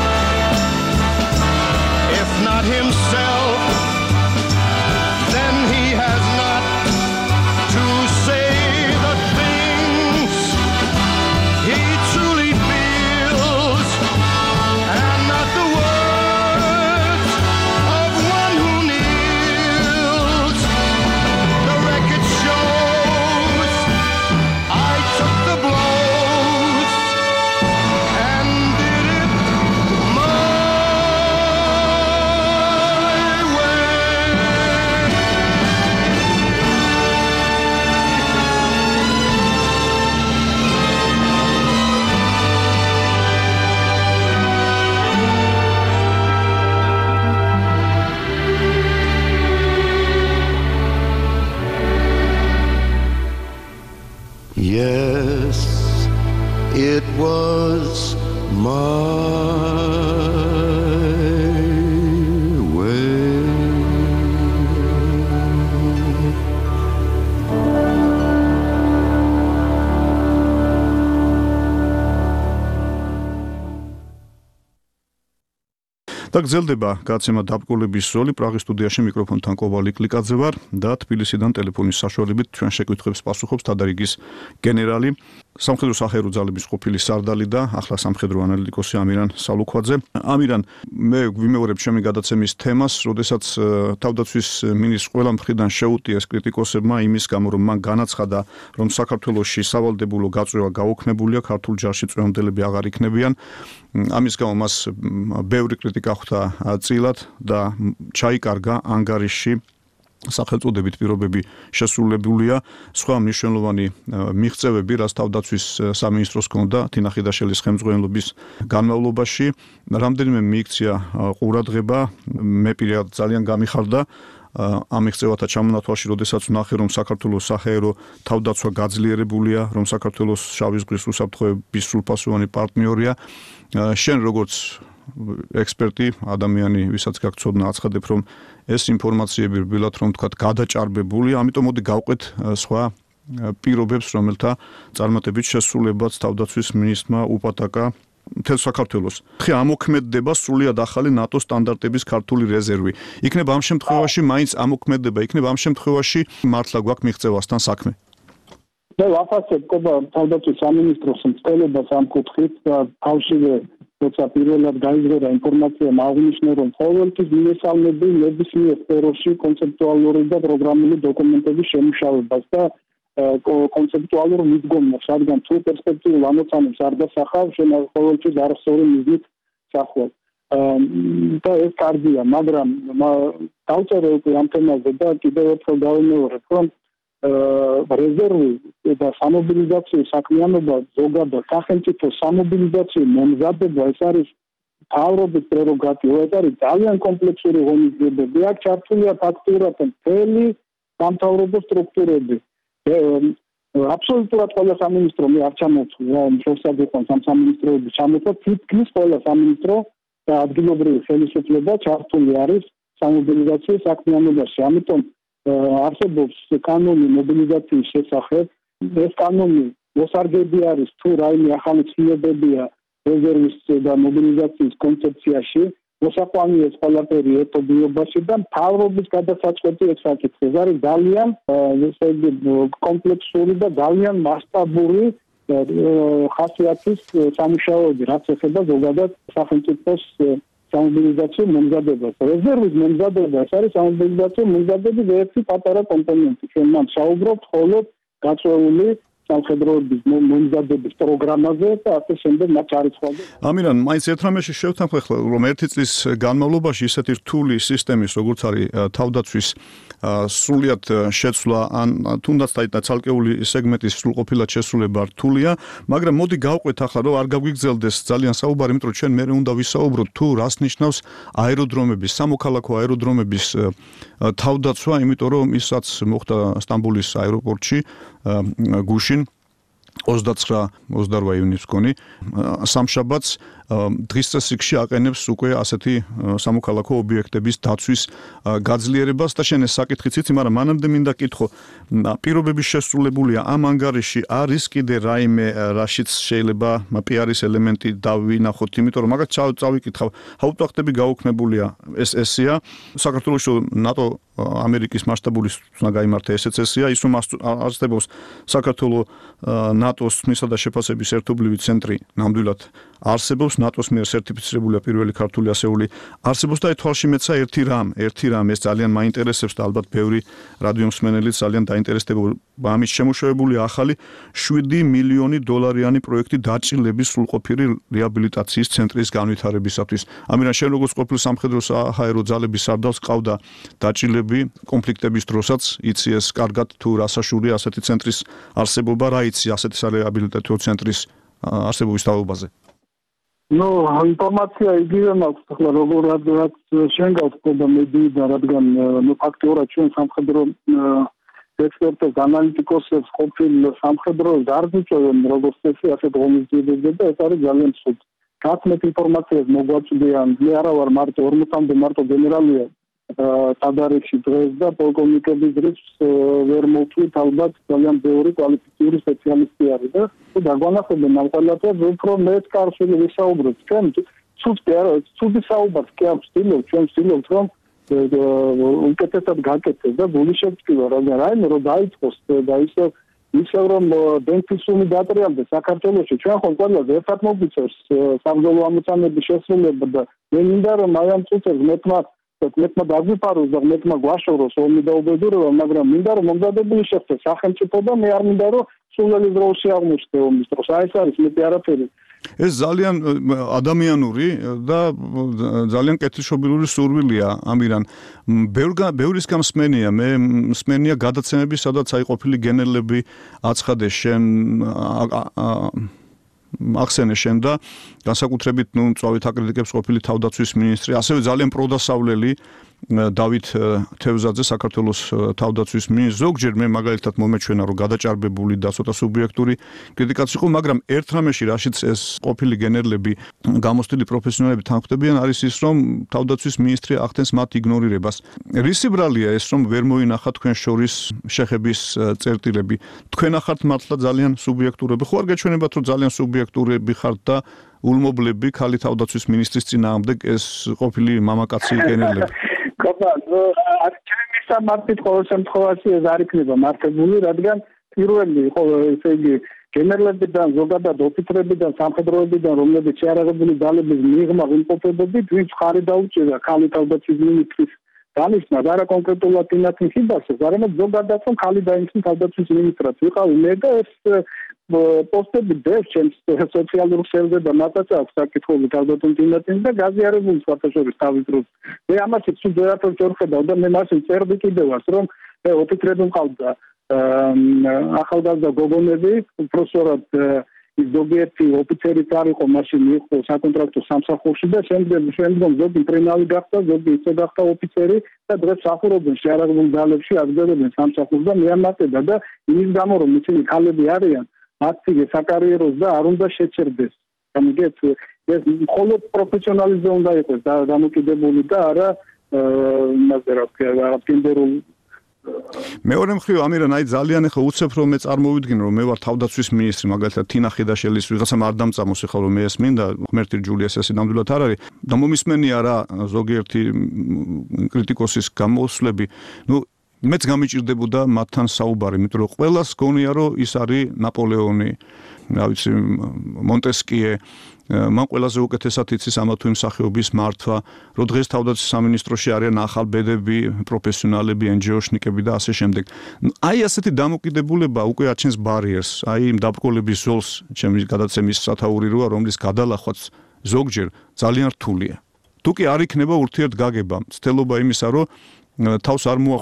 if not himself? Then he has not to say the things he truly feels, and not the words of one who kneels. The record shows I took the blows and did it my way. Yes, it was my way. და გრძელდება გაცემა დაბკოლების ზოლი. პრაღის სტუდიაში მიკროფონთან კოვალი კლიკაძე ვარ და თბილისიდან ტელეფონის საშუალებით ჩვენ შეკვეთებს პასუხობს თადარიგის გენერალი, სამხედრო სახერო ძალების ყოფილი სარდალი და ახლა სამხედრო ანალიტიკოსი ამირან სალუქვაძე. ამირან, მე ვიმეორებ ჩემი გადაცემის თემას, როდესაც თავდაცვის მინისტრს ყველა მხრიდან შეუტიეს კრიტიკოსებმა იმის გამო, რომ მან განაცხადა, რომ საქართველოში სავალდებულო გაწვევა გაუქმებულია, ქართულ ჯარში წვეულები აღარ იქნებიან. ამის გამო მას ბევრი კრიტიკა ხვდა წილად და ჩაიკარგა ანგარიში სახელწოდებით პირობები შესრულებულია. სხვა მნიშვნელოვანი მიღწევები, რაც თავდაცვის სამინისტროს ჰქონდა თინა ხიდაშელის ხელმძღვანელობის განმავლობაში, რამდენიმე მიიქცია ყურადღება, მე პირადად ძალიან გამიხარდა ამ მიღწევათა ჩამონათვალში, როდესაც ვნახე, რომ საქართველოს საჰაერო თავდაცვა გაძლიერებულია, რომ საქართველოს შავი ზღვის უსაფრთხოების სრულფასოვანი პარტნიორია. შენ როგორც ექსპერტი, ადამიანი, ვისაც გაქვს ცოდნა, აცხადებ, რომ ეს ინფორმაციები რბილად რომ თქვა გადაჭარბებულია, ამიტომ მოდი გავყვეთ სხვა პირობებს, რომელთა წარმატებით შესრულებაც თავდაცვის მინისტრმა უპატაკა მთელ საქართველოს. ხე ამოქმედდება სრულიად ახალი ნატო სტანდარტების ქართული რეზერვი. იქნება ამ შემთხვევაში მაინც ამოქმედდება, იქნება ამ შემთხვევაში მართლა გვაქვს მიღწევასთან საქმე. და ვაფასებ ყობა თავდაცვის სამინისტროს მცდელობას ამ კუთხით და თავშივე როცა პირველად გაიზღერა ინფორმაცია აღნიშნა რომ ყოველთვის მიესალმები ნებისმიერ სფეროში კონცეპტუალური და პროგრამული დოკუმენტების შემუშავებას და კონცეპტუალურ მიდგომას, რადგან თუ პერსპექტიულ ამოცანებს არ დასახავ, ყოველთვის არასწორი მიზნით სახვალ. და ეს კარგია, მაგრამ დავწერე უკვე ამ თემაზე და კიდევ ერთხელ დავიმეორებ, რომ რეზერვი და სამობილიზაციო საქმიანობა ზოგადად სახელმწიფო სამობილიზაციო მომზადება ეს არის მთავრობის პრეროგატივა, ეს არის ძალიან კომპლექსური ღონისძიებები. აქ ჩართულია ფაქტურად მთელი სამთავრობო სტრუქტურები. აბსოლუტურად ყველა სამინისტრო მე არ ჩამოვთვლი, რომ შესაძლოა იყოს ამ სამინისტროების ჩამოთვლა, თითქმის ყველა სამინისტრო და ადგილობრივი ხელისუფლება ჩართული არის სამობილიზაციო საქმიანობაში. ამიტომ არსებობს კანონი მობილიზაციის შესახებ. ეს კანონი მოსარგები არის თუ რაიმე ახალი ცვლილებებია რეზერვის და მობილიზაციის კონცეფციაში. მოსაყვანია ეს ყველაფერი ერთობლიობაში და მთავრობის გადასაწყვეტი ეს საკითხი. ეს არის ძალიან კომპლექსური და ძალიან მასშტაბური ხასიათის სამუშაოები, რაც ეხება ზოგადად სახელმწიფოს სამობილიზაციო მომზადებას. რეზერვის მომზადება ეს არის სამობილიზაციო მომზადების ერთი პატარა კომპონენტი. ჩვენ მან საუბრობთ მხოლოდ გაწეული სამხედროების მომზადების პროგრამაზე და ასე შემდეგ მათ არიცხვალე. ამირან, მაინც ერთ რამეში შევთანხმდე ხოლმე, რომ ერთი წლის განმავლობაში ისეთი რთული სისტემის, როგორც არის თავდაცვის სრულიად შეცვლა ან თუნდაც და ცალკეული სეგმენტის სრულყოფილად შესრულება რთულია, მაგრამ მოდი გავყვეთ ახლა, რომ არ გაგვიგრძელდეს ძალიან საუბარი, იმიტომ რომ ჩვენ მერე უნდა ვისაუბროთ თუ რას ნიშნავს აეროდრომების, სამოქალაქო აეროდრომების თავდაცვა, იმიტომ რომ ისაც მოხდა სტამბოლის აეროპორტში გუშინ 29-28 იუნის მგონი სამშაბათს დღის წესრიგში აყენებს უკვე ასეთი სამოქალაქო ობიექტების დაცვის გაძლიერებას და შენ ეს საკითხიც იცი, მაგრამ მანამდე მინდა კითხო, პირობების შესრულებულია ამ ანგარიში არის კიდე რაიმე რაშიც შეიძლება პიარის ელემენტი დავინახოთ, იმიტომ რომ მაგათ წავიკითხავ, ჰაუპტვახტები გაუქმებულია ესეა, საქართველოში ნატო ამერიკის მასშტაბური უნდა გაიმართა ესეც ესეა, ის რომ არსებობს საქართველოს ნატოს თმისა და შეფასების ერთობლივი ცენტრი, ნამდვილად არსებობს ნატოს მიერ სერტიფიცირებულია პირველი ქართული ასეული არსებობს და ეთვალში მეცა ერთი რამ ეს ძალიან მაინტერესებს და ალბათ ბევრი რადიო მსმენელიც ძალიან დაინტერესდება ამის შემუშავებული ახალი 7 მილიონი დოლარიანი პროექტი დაჭილების სრულყოფილი რეაბილიტაციის ცენტრის განვითარებისათვის. ამიტომ შენ როგორც ყოფილი სამხედრო საჰაერო ძალების სარდალს ყავდა დაჭილები კონფლიქტების დროსაც, იცი ეს კარგად თუ რასაშურია ასეთი ცენტრის არსებობა, რა იცი ასეთიარეაბილიტაციო ცენტრის არსებობის თაობაზე? ნუ ინფორმაცია იგივე მაქვს, ახლა როგორც შენ გავთქვა მედიიდან, რადგან ფაქტიურად ჩვენ სამხედრო ექსპერტებს, ანალიტიკოსებს ყოფილ სამხედრო გარდაჭერენ როგორც წესი ასეთ ღონისძიებებზე და ეს არის ძალიან ცუდ. გაცნეთ ინფორმაციას მოგვაწვდიან, მე არა ვარ მარტო 40-მდე მარტო გენერალია ტადარიხში დღეს და პოლკოვნიკების დროს ვერ მოვთვლით, ალბათ ძალიან ბევრი კვალიფიციური სპეციალისტი არის და დაგვანახებენ ამ ყველაფერს, უფრო მეც კარგად ვისაუბროთ. ჩვენ ცუდი საუბარს კი არ ვცდილობთ, ჩვენ ვცდილობთ რომ უკეთესად გაკეთდეს და გული შევწკივა, მაგრამ რაიმე რომ დაიწყოს და ისე რომ ბენფისუმი დატრიალდეს საქართველოში, ჩვენ ხომ ყველას ერთად მოგვიწევს საბრძოლო ამოცანების შესრულება და მე მინდა რომ აი ამ წუთებს მეტმა დაგვიფაროს და მეტმა გვაშოროს ომი და უბედურება, მაგრამ მინდა რომ მომზადებული შეხვდეს სახელმწიფო და მე არ მინდა რომ სულელი დროში აღმოჩნდეს ომის დროს. აი ეს არის მეტი არაფერი. ეს ძალიან ადამიანური და ძალიან კეთილშობილური სურვილია ამირან. ბევრისგან მსმენია, მე მსმენია გადაცემები, სადაც აი ყოფილი გენერლები აცხადე შენ ახსენე შენ და განსაკუთრებით მწვავით აკრიტიკებს ყოფილი თავდაცვის მინისტრი, ასევე ძალიან პროდასავლელი დავით თევზაძე საქართველოს თავდაცვის მინისტრი. ზოგჯერ მე მაგალითად მომეჩვენა რომ გადაჭარბებული და ცოტა სუბიექტური კრიტიკაც იყო, მაგრამ ერთ რამეში რაშიც ეს ყოფილი გენერლები გამოცდილი პროფესიონალები თანხმდებიან არის ის რომ თავდაცვის მინისტრი ახდენს მათ იგნორირებას. რისი ბრალია ეს რომ ვერ მოინახა თქვენ შორის შეხების წერტილები? თქვენ ახართ მართლა ძალიან სუბიექტურები, ხო არ გეჩვენებათ რომ ძალიან სუბიექტურები ხართ და ულმობლები ქალი თავდაცვის მინისტრის წინააღმდეგ ეს ყოფილი მამაკაცი გენერლები? კობა, ჩემი სამართლით ყოველ შემთხვევაში ეს არ იქნება მართებული, რადგან პირველი ესე იგი გენერლებიდან, ზოგადად ოფიცრებიდან, სამხედროებიდან, რომლებიც შეარაღებული ძალების მიღმა იმყოფებებით, ვინც ხარი დაუჭირდა ქალი თავდაცვის მინისტრის დანიშნას, არა კონკრეტულად ინათინ ხიბასეს, არამედ ზოგადად რომ ხალი დაინიშნა თავდაცვის მინისტრად. ვიყავი მე და ეს პოსტები ბევრ ჩემს სოციალურ ქსელზე და მათაც აქვს საკითხები თავდაცვის ინათინ და გაზიარებული საერთაშორისო თავის დროს. მე ამაშიც სულ ვერაფერს ვერ ხედავ და მე მასე წერდი კიდევაც რომ ოფიცრები მყავდა ახალგაზრდა გოგონები, უпроსორად ზოგიერთი ოფიცერიც არ იყო მაშინ იყო საკონტრაქტო სამსახურში და შემდგომ ზოგი პრინავი გახდა, ზოგი ისე გახდა ოფიცერი და დღეს სახურობენ შეარაღებულ ძალებში, აგრძელებენ სამსახურს და მეამატება და იმის გამო რომ ისინი ქალები არიან მათი საკარიეროს და არ უნდა შეჩერდეს. გამიგეთ, ეს მხოლოდ პროფესიონალიზმზე უნდა იყოს დამოკიდებული და არა იმაზე რა ვქია, გენდერულ მეორე მხრივ ამირან აი ძალიან ახლა უცებ რომ მე წარმოვიდგინე რომ მე ვარ თავდაცვის მინისტრი მაგალითად თინა ხიდაშელის ვიღაცამ არ დამწამოს ახლა რომ მე ეს მინდა ღმერთი ჯულიას ესე ნამდვილად არ არის და მომისმენია რა ზოგიერთი კრიტიკოსის გამოსვლები ნუ მეც გამიჭირდებოდა მათთან საუბარი იმიტომ რომ ყველას გონია რომ ის არის ნაპოლეონი რა ვიცი მონტესკიე მან ყველაზე უკეთესად იცის ამა თუ იმ სახეობის მართვა, რომ დღეს თავდაცვის სამინისტროში არიან ახალბედები, პროფესიონალები, NGO-შნიკები და ასე შემდეგ. აი ასეთი დამოკიდებულება უკვე აჩენს ბარიერს, აი იმ დაბრკოლების ზოლს, ჩემი გადაცემის სათაური როა, რომლის გადალახვაც ზოგჯერ ძალიან რთულია. თუ კი არ იქნება ურთიერთგაგება, ცდელობა იმისა, რომ თავს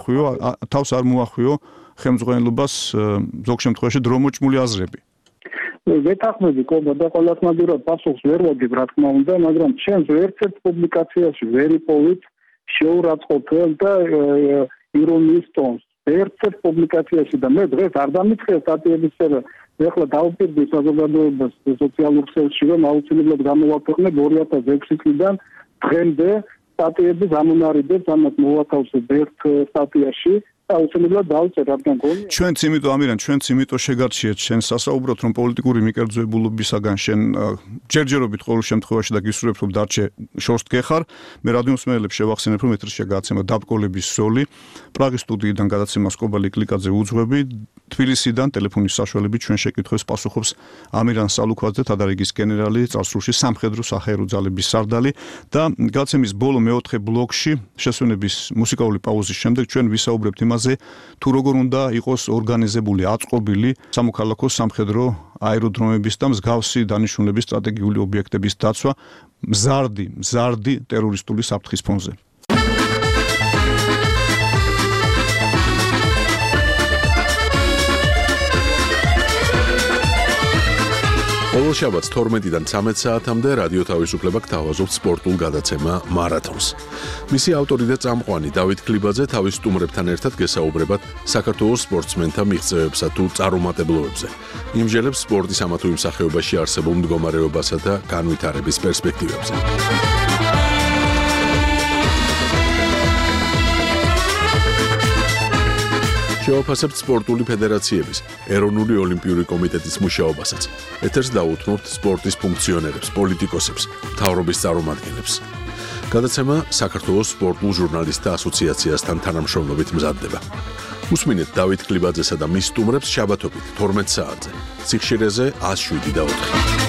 არ მოახვიო ხელმძღვანელობას ზოგ შემთხვევაში დრომოჭმული აზრები. ვეთანხმები კობა და ყოველას მაგივრად პასუხს ვერ ვაგებ რა თქმა უნდა, მაგრამ ჩემს ერთ-ერთ პუბლიკაციაში ვერ იპოვით შეურაცხყოფელ და ირონიის ტონს. ერთ-ერთ პუბლიკაციაში და მე დღეს არ დამიწყე სტატიების წერა. ეხლა დავუპირდი საზოგადოებას სოციალურ ქსელში რომ აუცილებლად გამოვაქვეყნე 2006 წლიდან დღემდე სტატიების ამონარიდებს ამათ მოვათავსებ ერთ სტატიაში. აუცილებლად დავწერ რადგან გონია ჩვენც იმიტომ ამირან ჩვენც იმიტომ შეგარჩიეთ შენ სასაუბროთ რომ პოლიტიკური მიკერძოებულობისაგან შენ ჯერჯერობით ყოველ შემთხვევაში და გისურვებ რომ დარჩე შორს გეხარ მე რადიომსმენელებს შევახსენებ რომ ეთერში გააცემა დაბკოლების ზოლი პრაღის სტუდიიდან გადაცემას კობალი კლიკაძე უძღვები თბილისიდან ტელეფონის საშუალებით ჩვენ შეკითხვებს პასუხობს ამირან სალუქვაძე თადარიგის გენერალი წარსულში სამხედრო საჰაერო ძალების სარდალი და გადაცემის ბოლო მეოთხე ბლოკში შესვენების მუსიკალური პაუზის შემდეგ ჩვენ ვისაუბრებთ იმაზე თუ როგორ უნდა იყოს ორგანიზებული აწყობილი სამოქალაქო სამხედრო აეროდრომების და მსგავსი დანიშნულების სტრატეგიული ობიექტების დაცვა მზარდი ტერორისტული საფრთხის ფონზე. ყოველ შაბათს 12-დან 13 საათამდე რადიო თავისუფლება გთავაზობთ სპორტულ გადაცემა მარათონს. მისი ავტორი და წამყვანი დავით ქლიბაძე თავის სტუმრებთან ერთად გესაუბრებათ საქართველოს სპორტსმენთა მიღწევებსა თუ წარუმატებლობებზე. იმჟელებს სპორტის ამა თუ იმ სახეობაში არსებულ მდგომარეობასა და განვითარების პერსპექტივებზე. შევაფასებთ სპორტული ფედერაციების, ეროვნული ოლიმპიური კომიტეტის მუშაობასაც. ეთერს დაუთმობთ სპორტის ფუნქციონერებს, პოლიტიკოსებს, მთავრობის წარმომადგენლებს. გადაცემა საქართველოს სპორტულ ჟურნალისტთა ასოციაციასთან თანამშრომლობით მზადდება. უსმინეთ დავით ქლიბაძესა და მის სტუმრებს შაბათობით 12 საათზე. ციხშირეზე 107.4.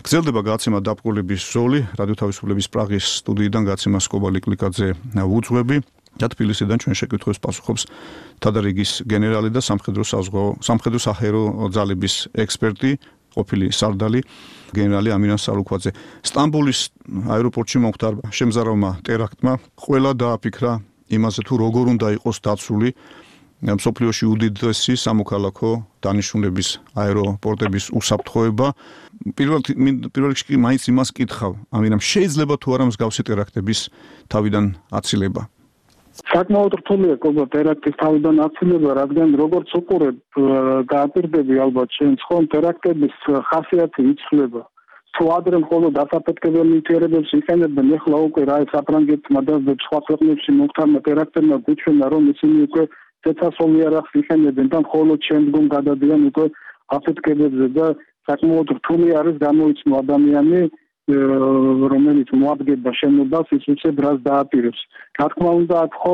გრძელდება გაცემა დაპყრობების ზოლი, რადიო თავისუფლების პრაღის სტუდიიდან გაცემა სკობა ლიკლიკაძე ვუძღვები და თბილისიდან ჩვენ შეკითხვებს პასუხობს თადარიგის გენერალი და სამხედრო საჰაერო ძალების ექსპერტი ყოფილი სარდალი გენერალი ამინან სალუქვაძე. სტამბოლის აეროპორტში მომხდარ შემზარავმა ტერაქტმა ყველა დააფიქრა იმაზე თუ როგორ უნდა იყოს დაცული მსოფლიოში უდიდესი სამოქალაქო დანიშნულების აეროპორტების უსაფრთხოება. პირველ რიგში მაინც იმას კითხავ, ამიტომ შეიძლება თუ არა მსგავსი ტერაქტების თავიდან აცილება. საკმაოდ რთულია კობა ტერაქტის თავიდან აცილება, რადგან როგორც უყურებ გააპირდები ალბათ შენ ხომ ტერაქტების ხასიათი იცვლება. თუ ადრე მხოლოდ დასაფეთქებელ ნივთიერებებს იყენებდნენ, ეხლა უკვე რა საფრანგეთმა და სხვა ქვეყნებში მოხდარმა ტერაქტებმა გუჩვენა, რომ ისინი უკვე ცეცხლსოლი არახს იყენებენ და მხოლოდ შემდგომ გადადიან უკვე აფეთქებებზე და საკმაოდ რთული არის გამოიცნო ადამიანი რომელიც მოადგება შენობას ის უცებ რას დააპირებს. რა თქმა უნდა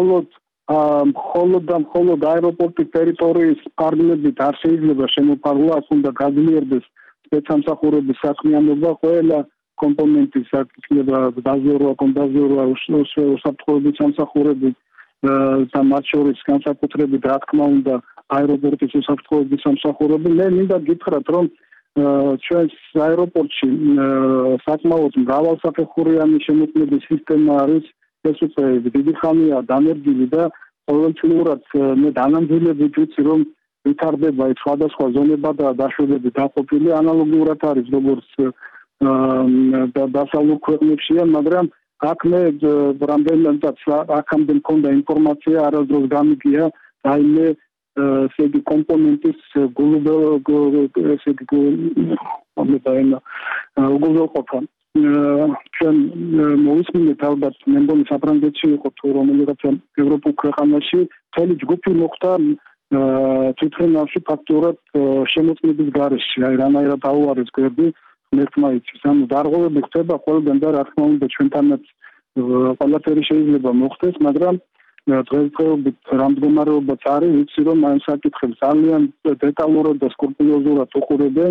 მხოლოდ აეროპორტის ტერიტორიის ფარგლებით არ შეიძლება შემოფარგლა, აქ უნდა გაძლიერდეს სპეცსამსახურების საქმიანობა, ყველა კომპონენტის იქნება დაზვერვა, უსაფრთხოების სამსახურები და მათ შორის განსაკუთრებით რა თქმა უნდა აეროპორტის უსაფრთხოების სამსახურები. მე მინდა გითხრათ, რომ ჩვენს აეროპორტში საკმაოდ მრავალსაფეხურიანი შემოქმედის სისტემა არის, ეს უკვე დიდი ხანია დანერგილი და ყოველწლიურად მე დანამდვილებით ვიცი, რომ ვითარდება ეს სხვადასხვა ზონება და დაშვებები დაყოფილი, ანალოგიურად არის როგორც დასავლურ ქვეყნებშია, მაგრამ აქ მე რამდენადაც აქამდე მქონდა ინფორმაცია, არასდროს გამიგია რაიმე ესე იგი კომპონენტის უგულველყოფა. ჩვენ მოვისმინეთ ალბათ მე მგონი საფრანგეთში იყო თუ რომელიღაც ევროპულ ქვეყანაში მთელი ჯგუფი მოხდა თვითმფრინავში ფაქტურად შემოწმების გარეშე, აი რანაირად აუარეს გვერდი ერთმანეთს. ანუ დარღვევები ხდება ყველგან და რა თქმა უნდა ჩვენთანაც ყველაფერი შეიძლება მოხდეს, მაგრამ დღესდღეობით რა მდგომარეობაც არის, ვიცი რომ ამ საკითხებს ძალიან დეტალურად და სკრუპულოზურად უყურებენ.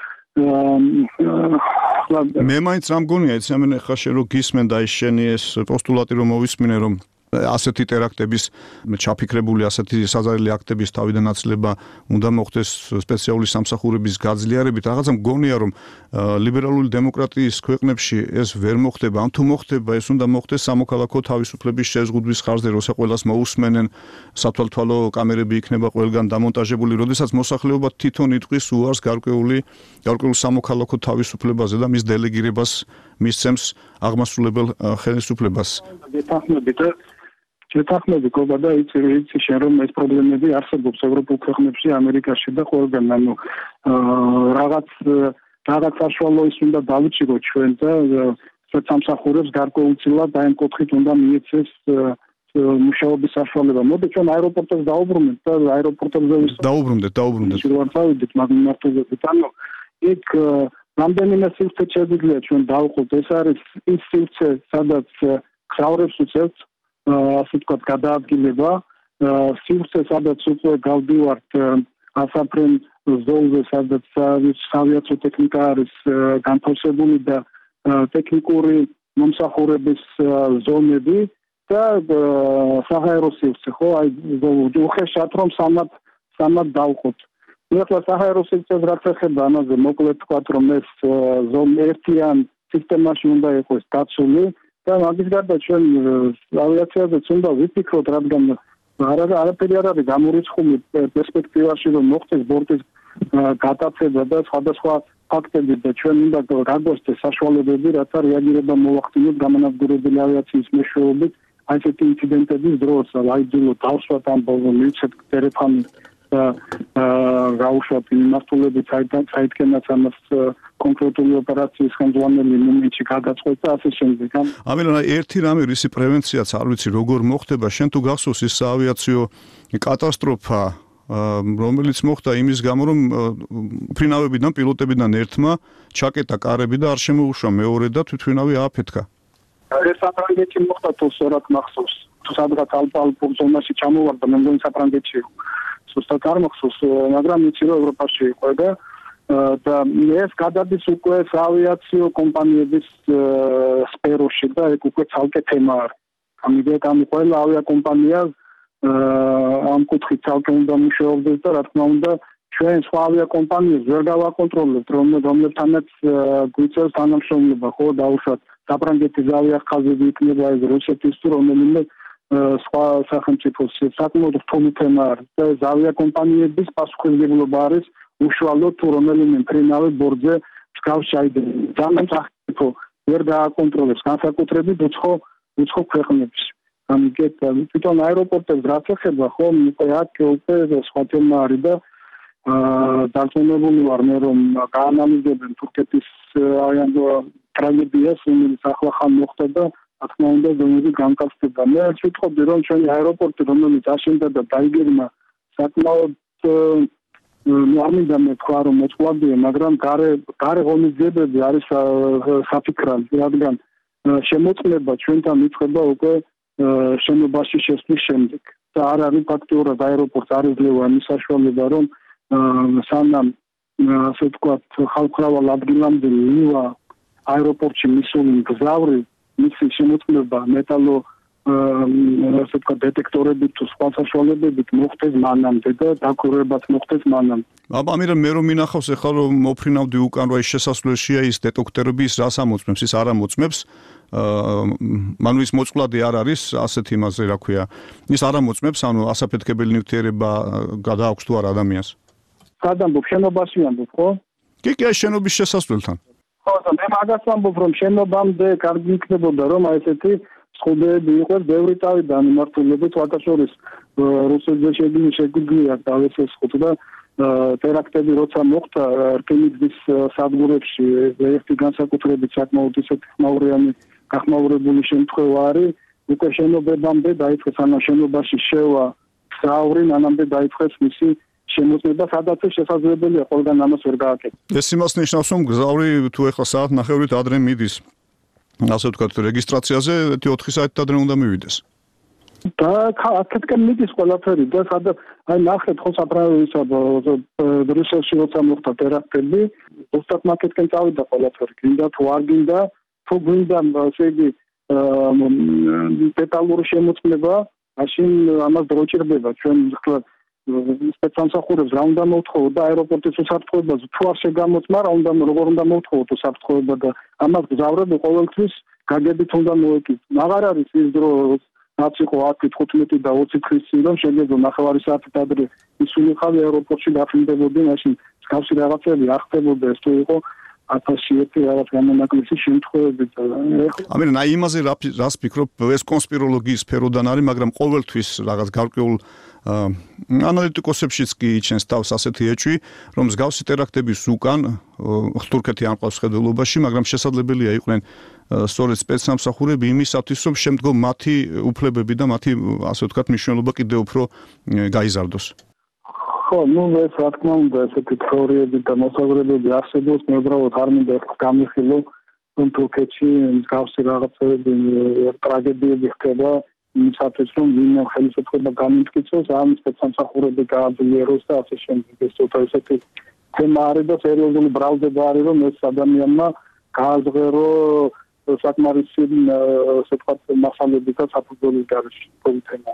მე მაინც რა მგონია, იცი ამენ ახლა შენ რო გისმენ და ის შენი ეს პოსტულატი რომ მოვისმინე, რომ ასეთი ტერაქტების ჩაფიქრებული ასეთი საზარელი აქტების თავიდან აცილება უნდა მოხდეს სპეციალური სამსახურების გაძლიერებით. რაღაცა მგონია რომ ლიბერალური დემოკრატიის ქვეყნებში ეს ვერ მოხდება, ან თუ მოხდება, ეს უნდა მოხდეს სამოქალაქო თავისუფლების შეზღუდვის ხარჯზე, როცა ყველას მოусმენენ, სათვალთვალო კამერები იქნება ყველგან დამონტაჟებული, როდესაც მოსახლეობა თვითონ იტყვის უარს გარკვეულ სამოქალაქო თავისუფლებაზე და მის დელეგირებას მისცემს აღმასრულებელ ხელისუფლებას. შეთანხმები გობა და იცი შენ რომ ეს პრობლემები არსებობს ევროპულ ქვეყნებში, ამერიკაში და ყველგან, ანუ რაღაც საშუალო ის უნდა დავიჭიროთ ჩვენ და სამსახურებს გარკვეულწილად აი ამ კუთხით უნდა მიეცეს მუშაობის საშუალება. მოდი ჩვენ აეროპორტებს დაუბრუნდეთ და აეროპორტებზე დაუბრუნდეთ. შევართავით მაგნიტურობით. ანუ იქ რამდენიმე სივრცე შეგვიძლია ჩვენ დავყოთ. ეს არის ის სივრცე, სადაც ხრავრებს უწევთ ასე ვთქვათ გადაადგილება, სივრცე, სადაც უკვე გავდივართ ასაფრენ ზოლზე, სადაც საავიაციო ტექნიკა არის განთავსებული და ტექნიკური მომსახურების ზონები და საჰაერო სივრცე, ხო, აი უხეშად რომ სამად დავყოთ. ახლა საჰაერო სივრცეს რაც ეხება, ამაზე მოკლედ ვთქვათ, რომ ეს ერთიან სისტემაში უნდა იყოს დაცული. და მაგის გარდა ჩვენ ავიაციაზეც უნდა ვიფიქროთ, რადგან არაფერი არ არის გამორიცხული პერსპექტივაში, რომ მოხდეს ბორტის გატაცება და სხვადასხვა ფაქტები და ჩვენ უნდა გაგვესწროს საშუალებები, რათა რეაგირება მოვახდინოთ გამანადგურებელი ავიაციის მეშვეობით აი ესეთი ინციდენტების დროს, აიძულოთ დავსვათ ამბავი, მივცეთ ტელეფონი და გაუშვათ მიმართულებით საიდანაც ამას კონკრეტული ოპერაციის ხელმძღვანელი მომენტში გადაწყვეტა ასე შემდეგ. ამიტომ ერთი რამე რისი პრევენციაც არ ვიცი როგორ მოხდება, შენ თუ გახსოვს ის საავიაციო კატასტროფა, რომელიც მოხდა იმის გამო, რომ ფრინავებიდან პილოტებიდან ერთმა ჩაკეტა კარები და არ შემოუშვა მეორე და თვითმფრინავი ააფეთქა. ეს საფრანგეთში მოხდა თუ სწორად მახსოვს. თუ სადღაც ალპურ ზონაში ჩამოვარდა, მე მგონი საფრანგეთში იყო. სუსტად არ მახსოვს, მაგრამ ვიცი რომ ევროპაში იყო და და ეს გადადის უკვე საავიაციო კომპანიების სფეროში და ეგ უკვე ცალკე თემა არის. ამიტომ ყველა ავიაკომპანია ამ კუთხით ცალკე უნდა მუშაობდეს და რა თქმა უნდა ჩვენ სხვა ავიაკომპანიებს ვერ გავაკონტროლებთ, რომლებთანაც გვიწევს თანამშრომლობა, ხო, დაუშვათ საფრანგეთის ავიახაზები იქნება ეს რუსეთის თუ რომელიმე სხვა სახელმწიფოს საკმაოდ რთული თემა არის და ეს ავიაკომპანიების პასუხისმგებლობა არის უშუალოდ თუ რომელიმე მფრინავი ბორტზე მსგავს ჩაიდება. ძალიან სახელმწიფო ვერ გააკონტროლებს განსაკუთრებით უცხო ქვეყნებს. ამიტომ თვითონ აეროპორტებს რაც ეხება, ხო, აქ უკვე სხვა თემა არის და დარწმუნებული ვარ მე რომ გაანალიზებენ თურქეთის ტრაგედიას, რომელიც ახლახან მოხდა და რა თქმა უნდა ზოგადად განკაცდება. მე ვიტყოდი რომ ჩვენი აეროპორტი რომელიც აშენდა და დაიგერმა საკმაოდ არ მინდა მე თქვა რომ მოწყვლადია, მაგრამ გარე ღონისძიებები არის საფიქრალი, რადგან შემოწმება ჩვენთან იწყება უკვე შენობაში შესვლის შემდეგ და არ არის ფაქტიურად აეროპორტს არ ეძლევა იმის საშუალება რომ სანამ ასე ვთქვათ ხალხმრავალ ადგილამდე მივა აეროპორტში მისული მგზავრი მისი შემოწმება მეტალო ასე ვთქვათ დეტექტორებით თუ სხვა საშუალებებით მოხდეს მანამდე და დაკვირვებაც მოხდეს მანამდე. ამიტომ მე რომ მინახავს ახლა რომ მოფრინავდი უკან რა ის შესასვლელშია ის დეტექტორები ის რას ამოწმებს ის არ ამოწმებს მანუ ის მოწყვლადი არ არის ასეთი იმაზე რა ქვია ის არ ამოწმებს ანუ ასაფეთქებელი ნივთიერება გადააქვს თუ არა ადამიანს სად ამბობ შენობაში ამბობ ხო? კი კი შენობის შესასვლელთან ხო და მე მაგას ამბობ რომ შენობამდე კარგი იქნებოდა რომ აი ესეთი სხდები იყოს ბევრი თავიდან მიმართულებით ვაკაშორის რუსეთზე შეგვიძლია დავესეს ხუთი და ტერაქტები როცა მოხდა რკინიგზის სადგურებში ერთი განსაკუთრებით საკმაოდ ისეთი ხმაურიანი გახმაურებული შემთხვევა არის უკვე შენობებამდე დაიწყეს ანუ შენობაში შევა საური მანამდე დაიწყეს მისი შემოწმება სადაც შესაძლებელია ყველგან ამას ვერ გააკეთოს. ეს იმას ნიშნავს რომ გზავრი თუ ეხლა საათ ნახევრით ადრე მიდის ასე ვთქვათ რეგისტრაციაზე 4 საათით ადრე უნდა მივიდეს. და აქეთკენ მიდის ყველაფერი და სადაც აი ნახეთ ხო საფრანგეთისა ბრიუსელში როცა მოხდა ტერაქტები ზუსტად მაკეთკენ წავიდა ყველაფერი გინდა თუ არ გინდა თუ გინდა ესე იგი დეტალური შემოწმება მაშინ ამას დრო ჭირდება ჩვენ ხლა სპეცსამსახურებს რა უნდა მოვთხოვოთ და აეროპორტის უსაფრთხოებაზე თუ არ შეგამოწმა რა უნდა როგორ უნდა მოვთხოვოთ უსაფრთხოება და ამას გზავრები ყოველთვის გაგებით უნდა მოეკიდოთ. აღარ არის ის დრო რაც იყო 10-15 და 20 წლის წინ რომ შეიძლება ნახევარი საათით ადრე ისულიყავი აეროპორტში დაფრინდებოდნენ მაშინ მსგავსი რაღაცები არ ხდებოდა ეს თუ იყო 1001 რაღაც გამონაკლისი შემთხვევები და ამიტომ აი იმაზე რას ფიქრობ ეს კონსპიროლოგიის სფეროდან არის მაგრამ ყოველთვის რაღაც გარკვეულ ანალიტიკოსებშიც კი იჩენს თავს ასეთი ეჭვი რომ მსგავსი ტერაქტების უკან თურქეთი არ ყავს ხედულობაში მაგრამ შესაძლებელია იყვნენ სწორედ სპეცსამსახურები იმისათვის რომ შემდგომ მათი უფლებები და მათი ასე ვთქვათ მნიშვნელობა კიდევ უფრო გაიზარდოს. ხო, ნუ ეს რა თქმა უნდა ესეთი თეორიები და მოსაზრებები არსებობს, მე უბრალოდ არ მინდა გამიხილო რომ თურქეთში მსგავსი რაღაცები ტრაგედიები ხდება იმისათვის რომ ვინმე ხელისუფლება გამიმტკიცოს ამ სპეცსამსახურები გააძლიეროს და ასე შემდეგ ეს ესეთი თემა არის და სერიოზული ბრალდება არის რომ ეს ადამიანმა გააზღერო საკმარისი ასე ვთქვათ მასალები და საფუძველი გარეშე თემა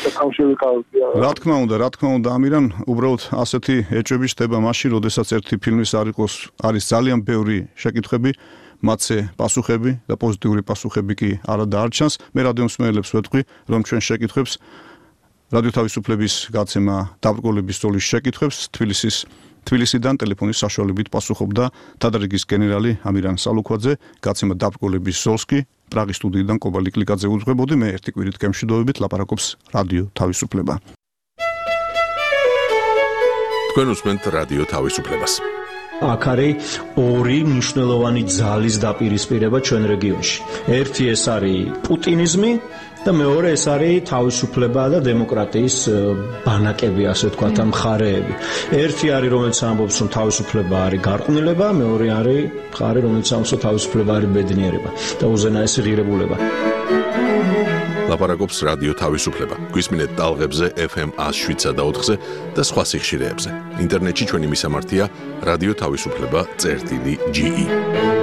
რა თქმა უნდა ამირან უბრალოდ ასეთი ეჭვები ხდება მაშინ როდესაც ერთი ფილმის არის ძალიან ბევრი შეკითხვები მათზე პასუხები და პოზიტიური პასუხები კი არა დაარჩენს მე რადიო მსმენელებს ვეთქვი რომ ჩვენ შეკითხვებს რადიო თავისუფლების გაცემა დაბრკოლების სოლის შეკითხვებს თბილისიდან ტელეფონის საშუალებით პასუხობდა თადრიგის გენერალი ამირან სალუქვაძე გაცემა დაბრკოლების სოლს კი პრაღის სტუდიიდან კობალი კლიკაძე უძღვებოდი მე ერთი კვირით გემშვიდობებით ლაპარაკობს რადიო თავისუფლება თქვენ უსმენთ რადიო თავისუფლებას აქ არის ორი მნიშვნელოვანი ძალის დაპირისპირება ჩვენ რეგიონში. ერთი ეს არის პუტინიზმი და მეორე ეს არის თავისუფლება და დემოკრატიის ბანაკები, ასე ვთქვათ, მხარეები. ერთი არის რომელიც ამბობს რომ თავისუფლება არის გარყვნილება, მეორე არის მხარე რომელიც ამბობს რომ თავისუფლება არის ბედნიერება და უზენაესი ღირებულება. ლაპარაკობს რადიო თავისუფლება. გვისმინეთ ტალღებზე FM 107.4-ზე და სხვა სიხშირეებზე. ინტერნეტში ჩვენი მისამართია რადიო თავისუფლება.ge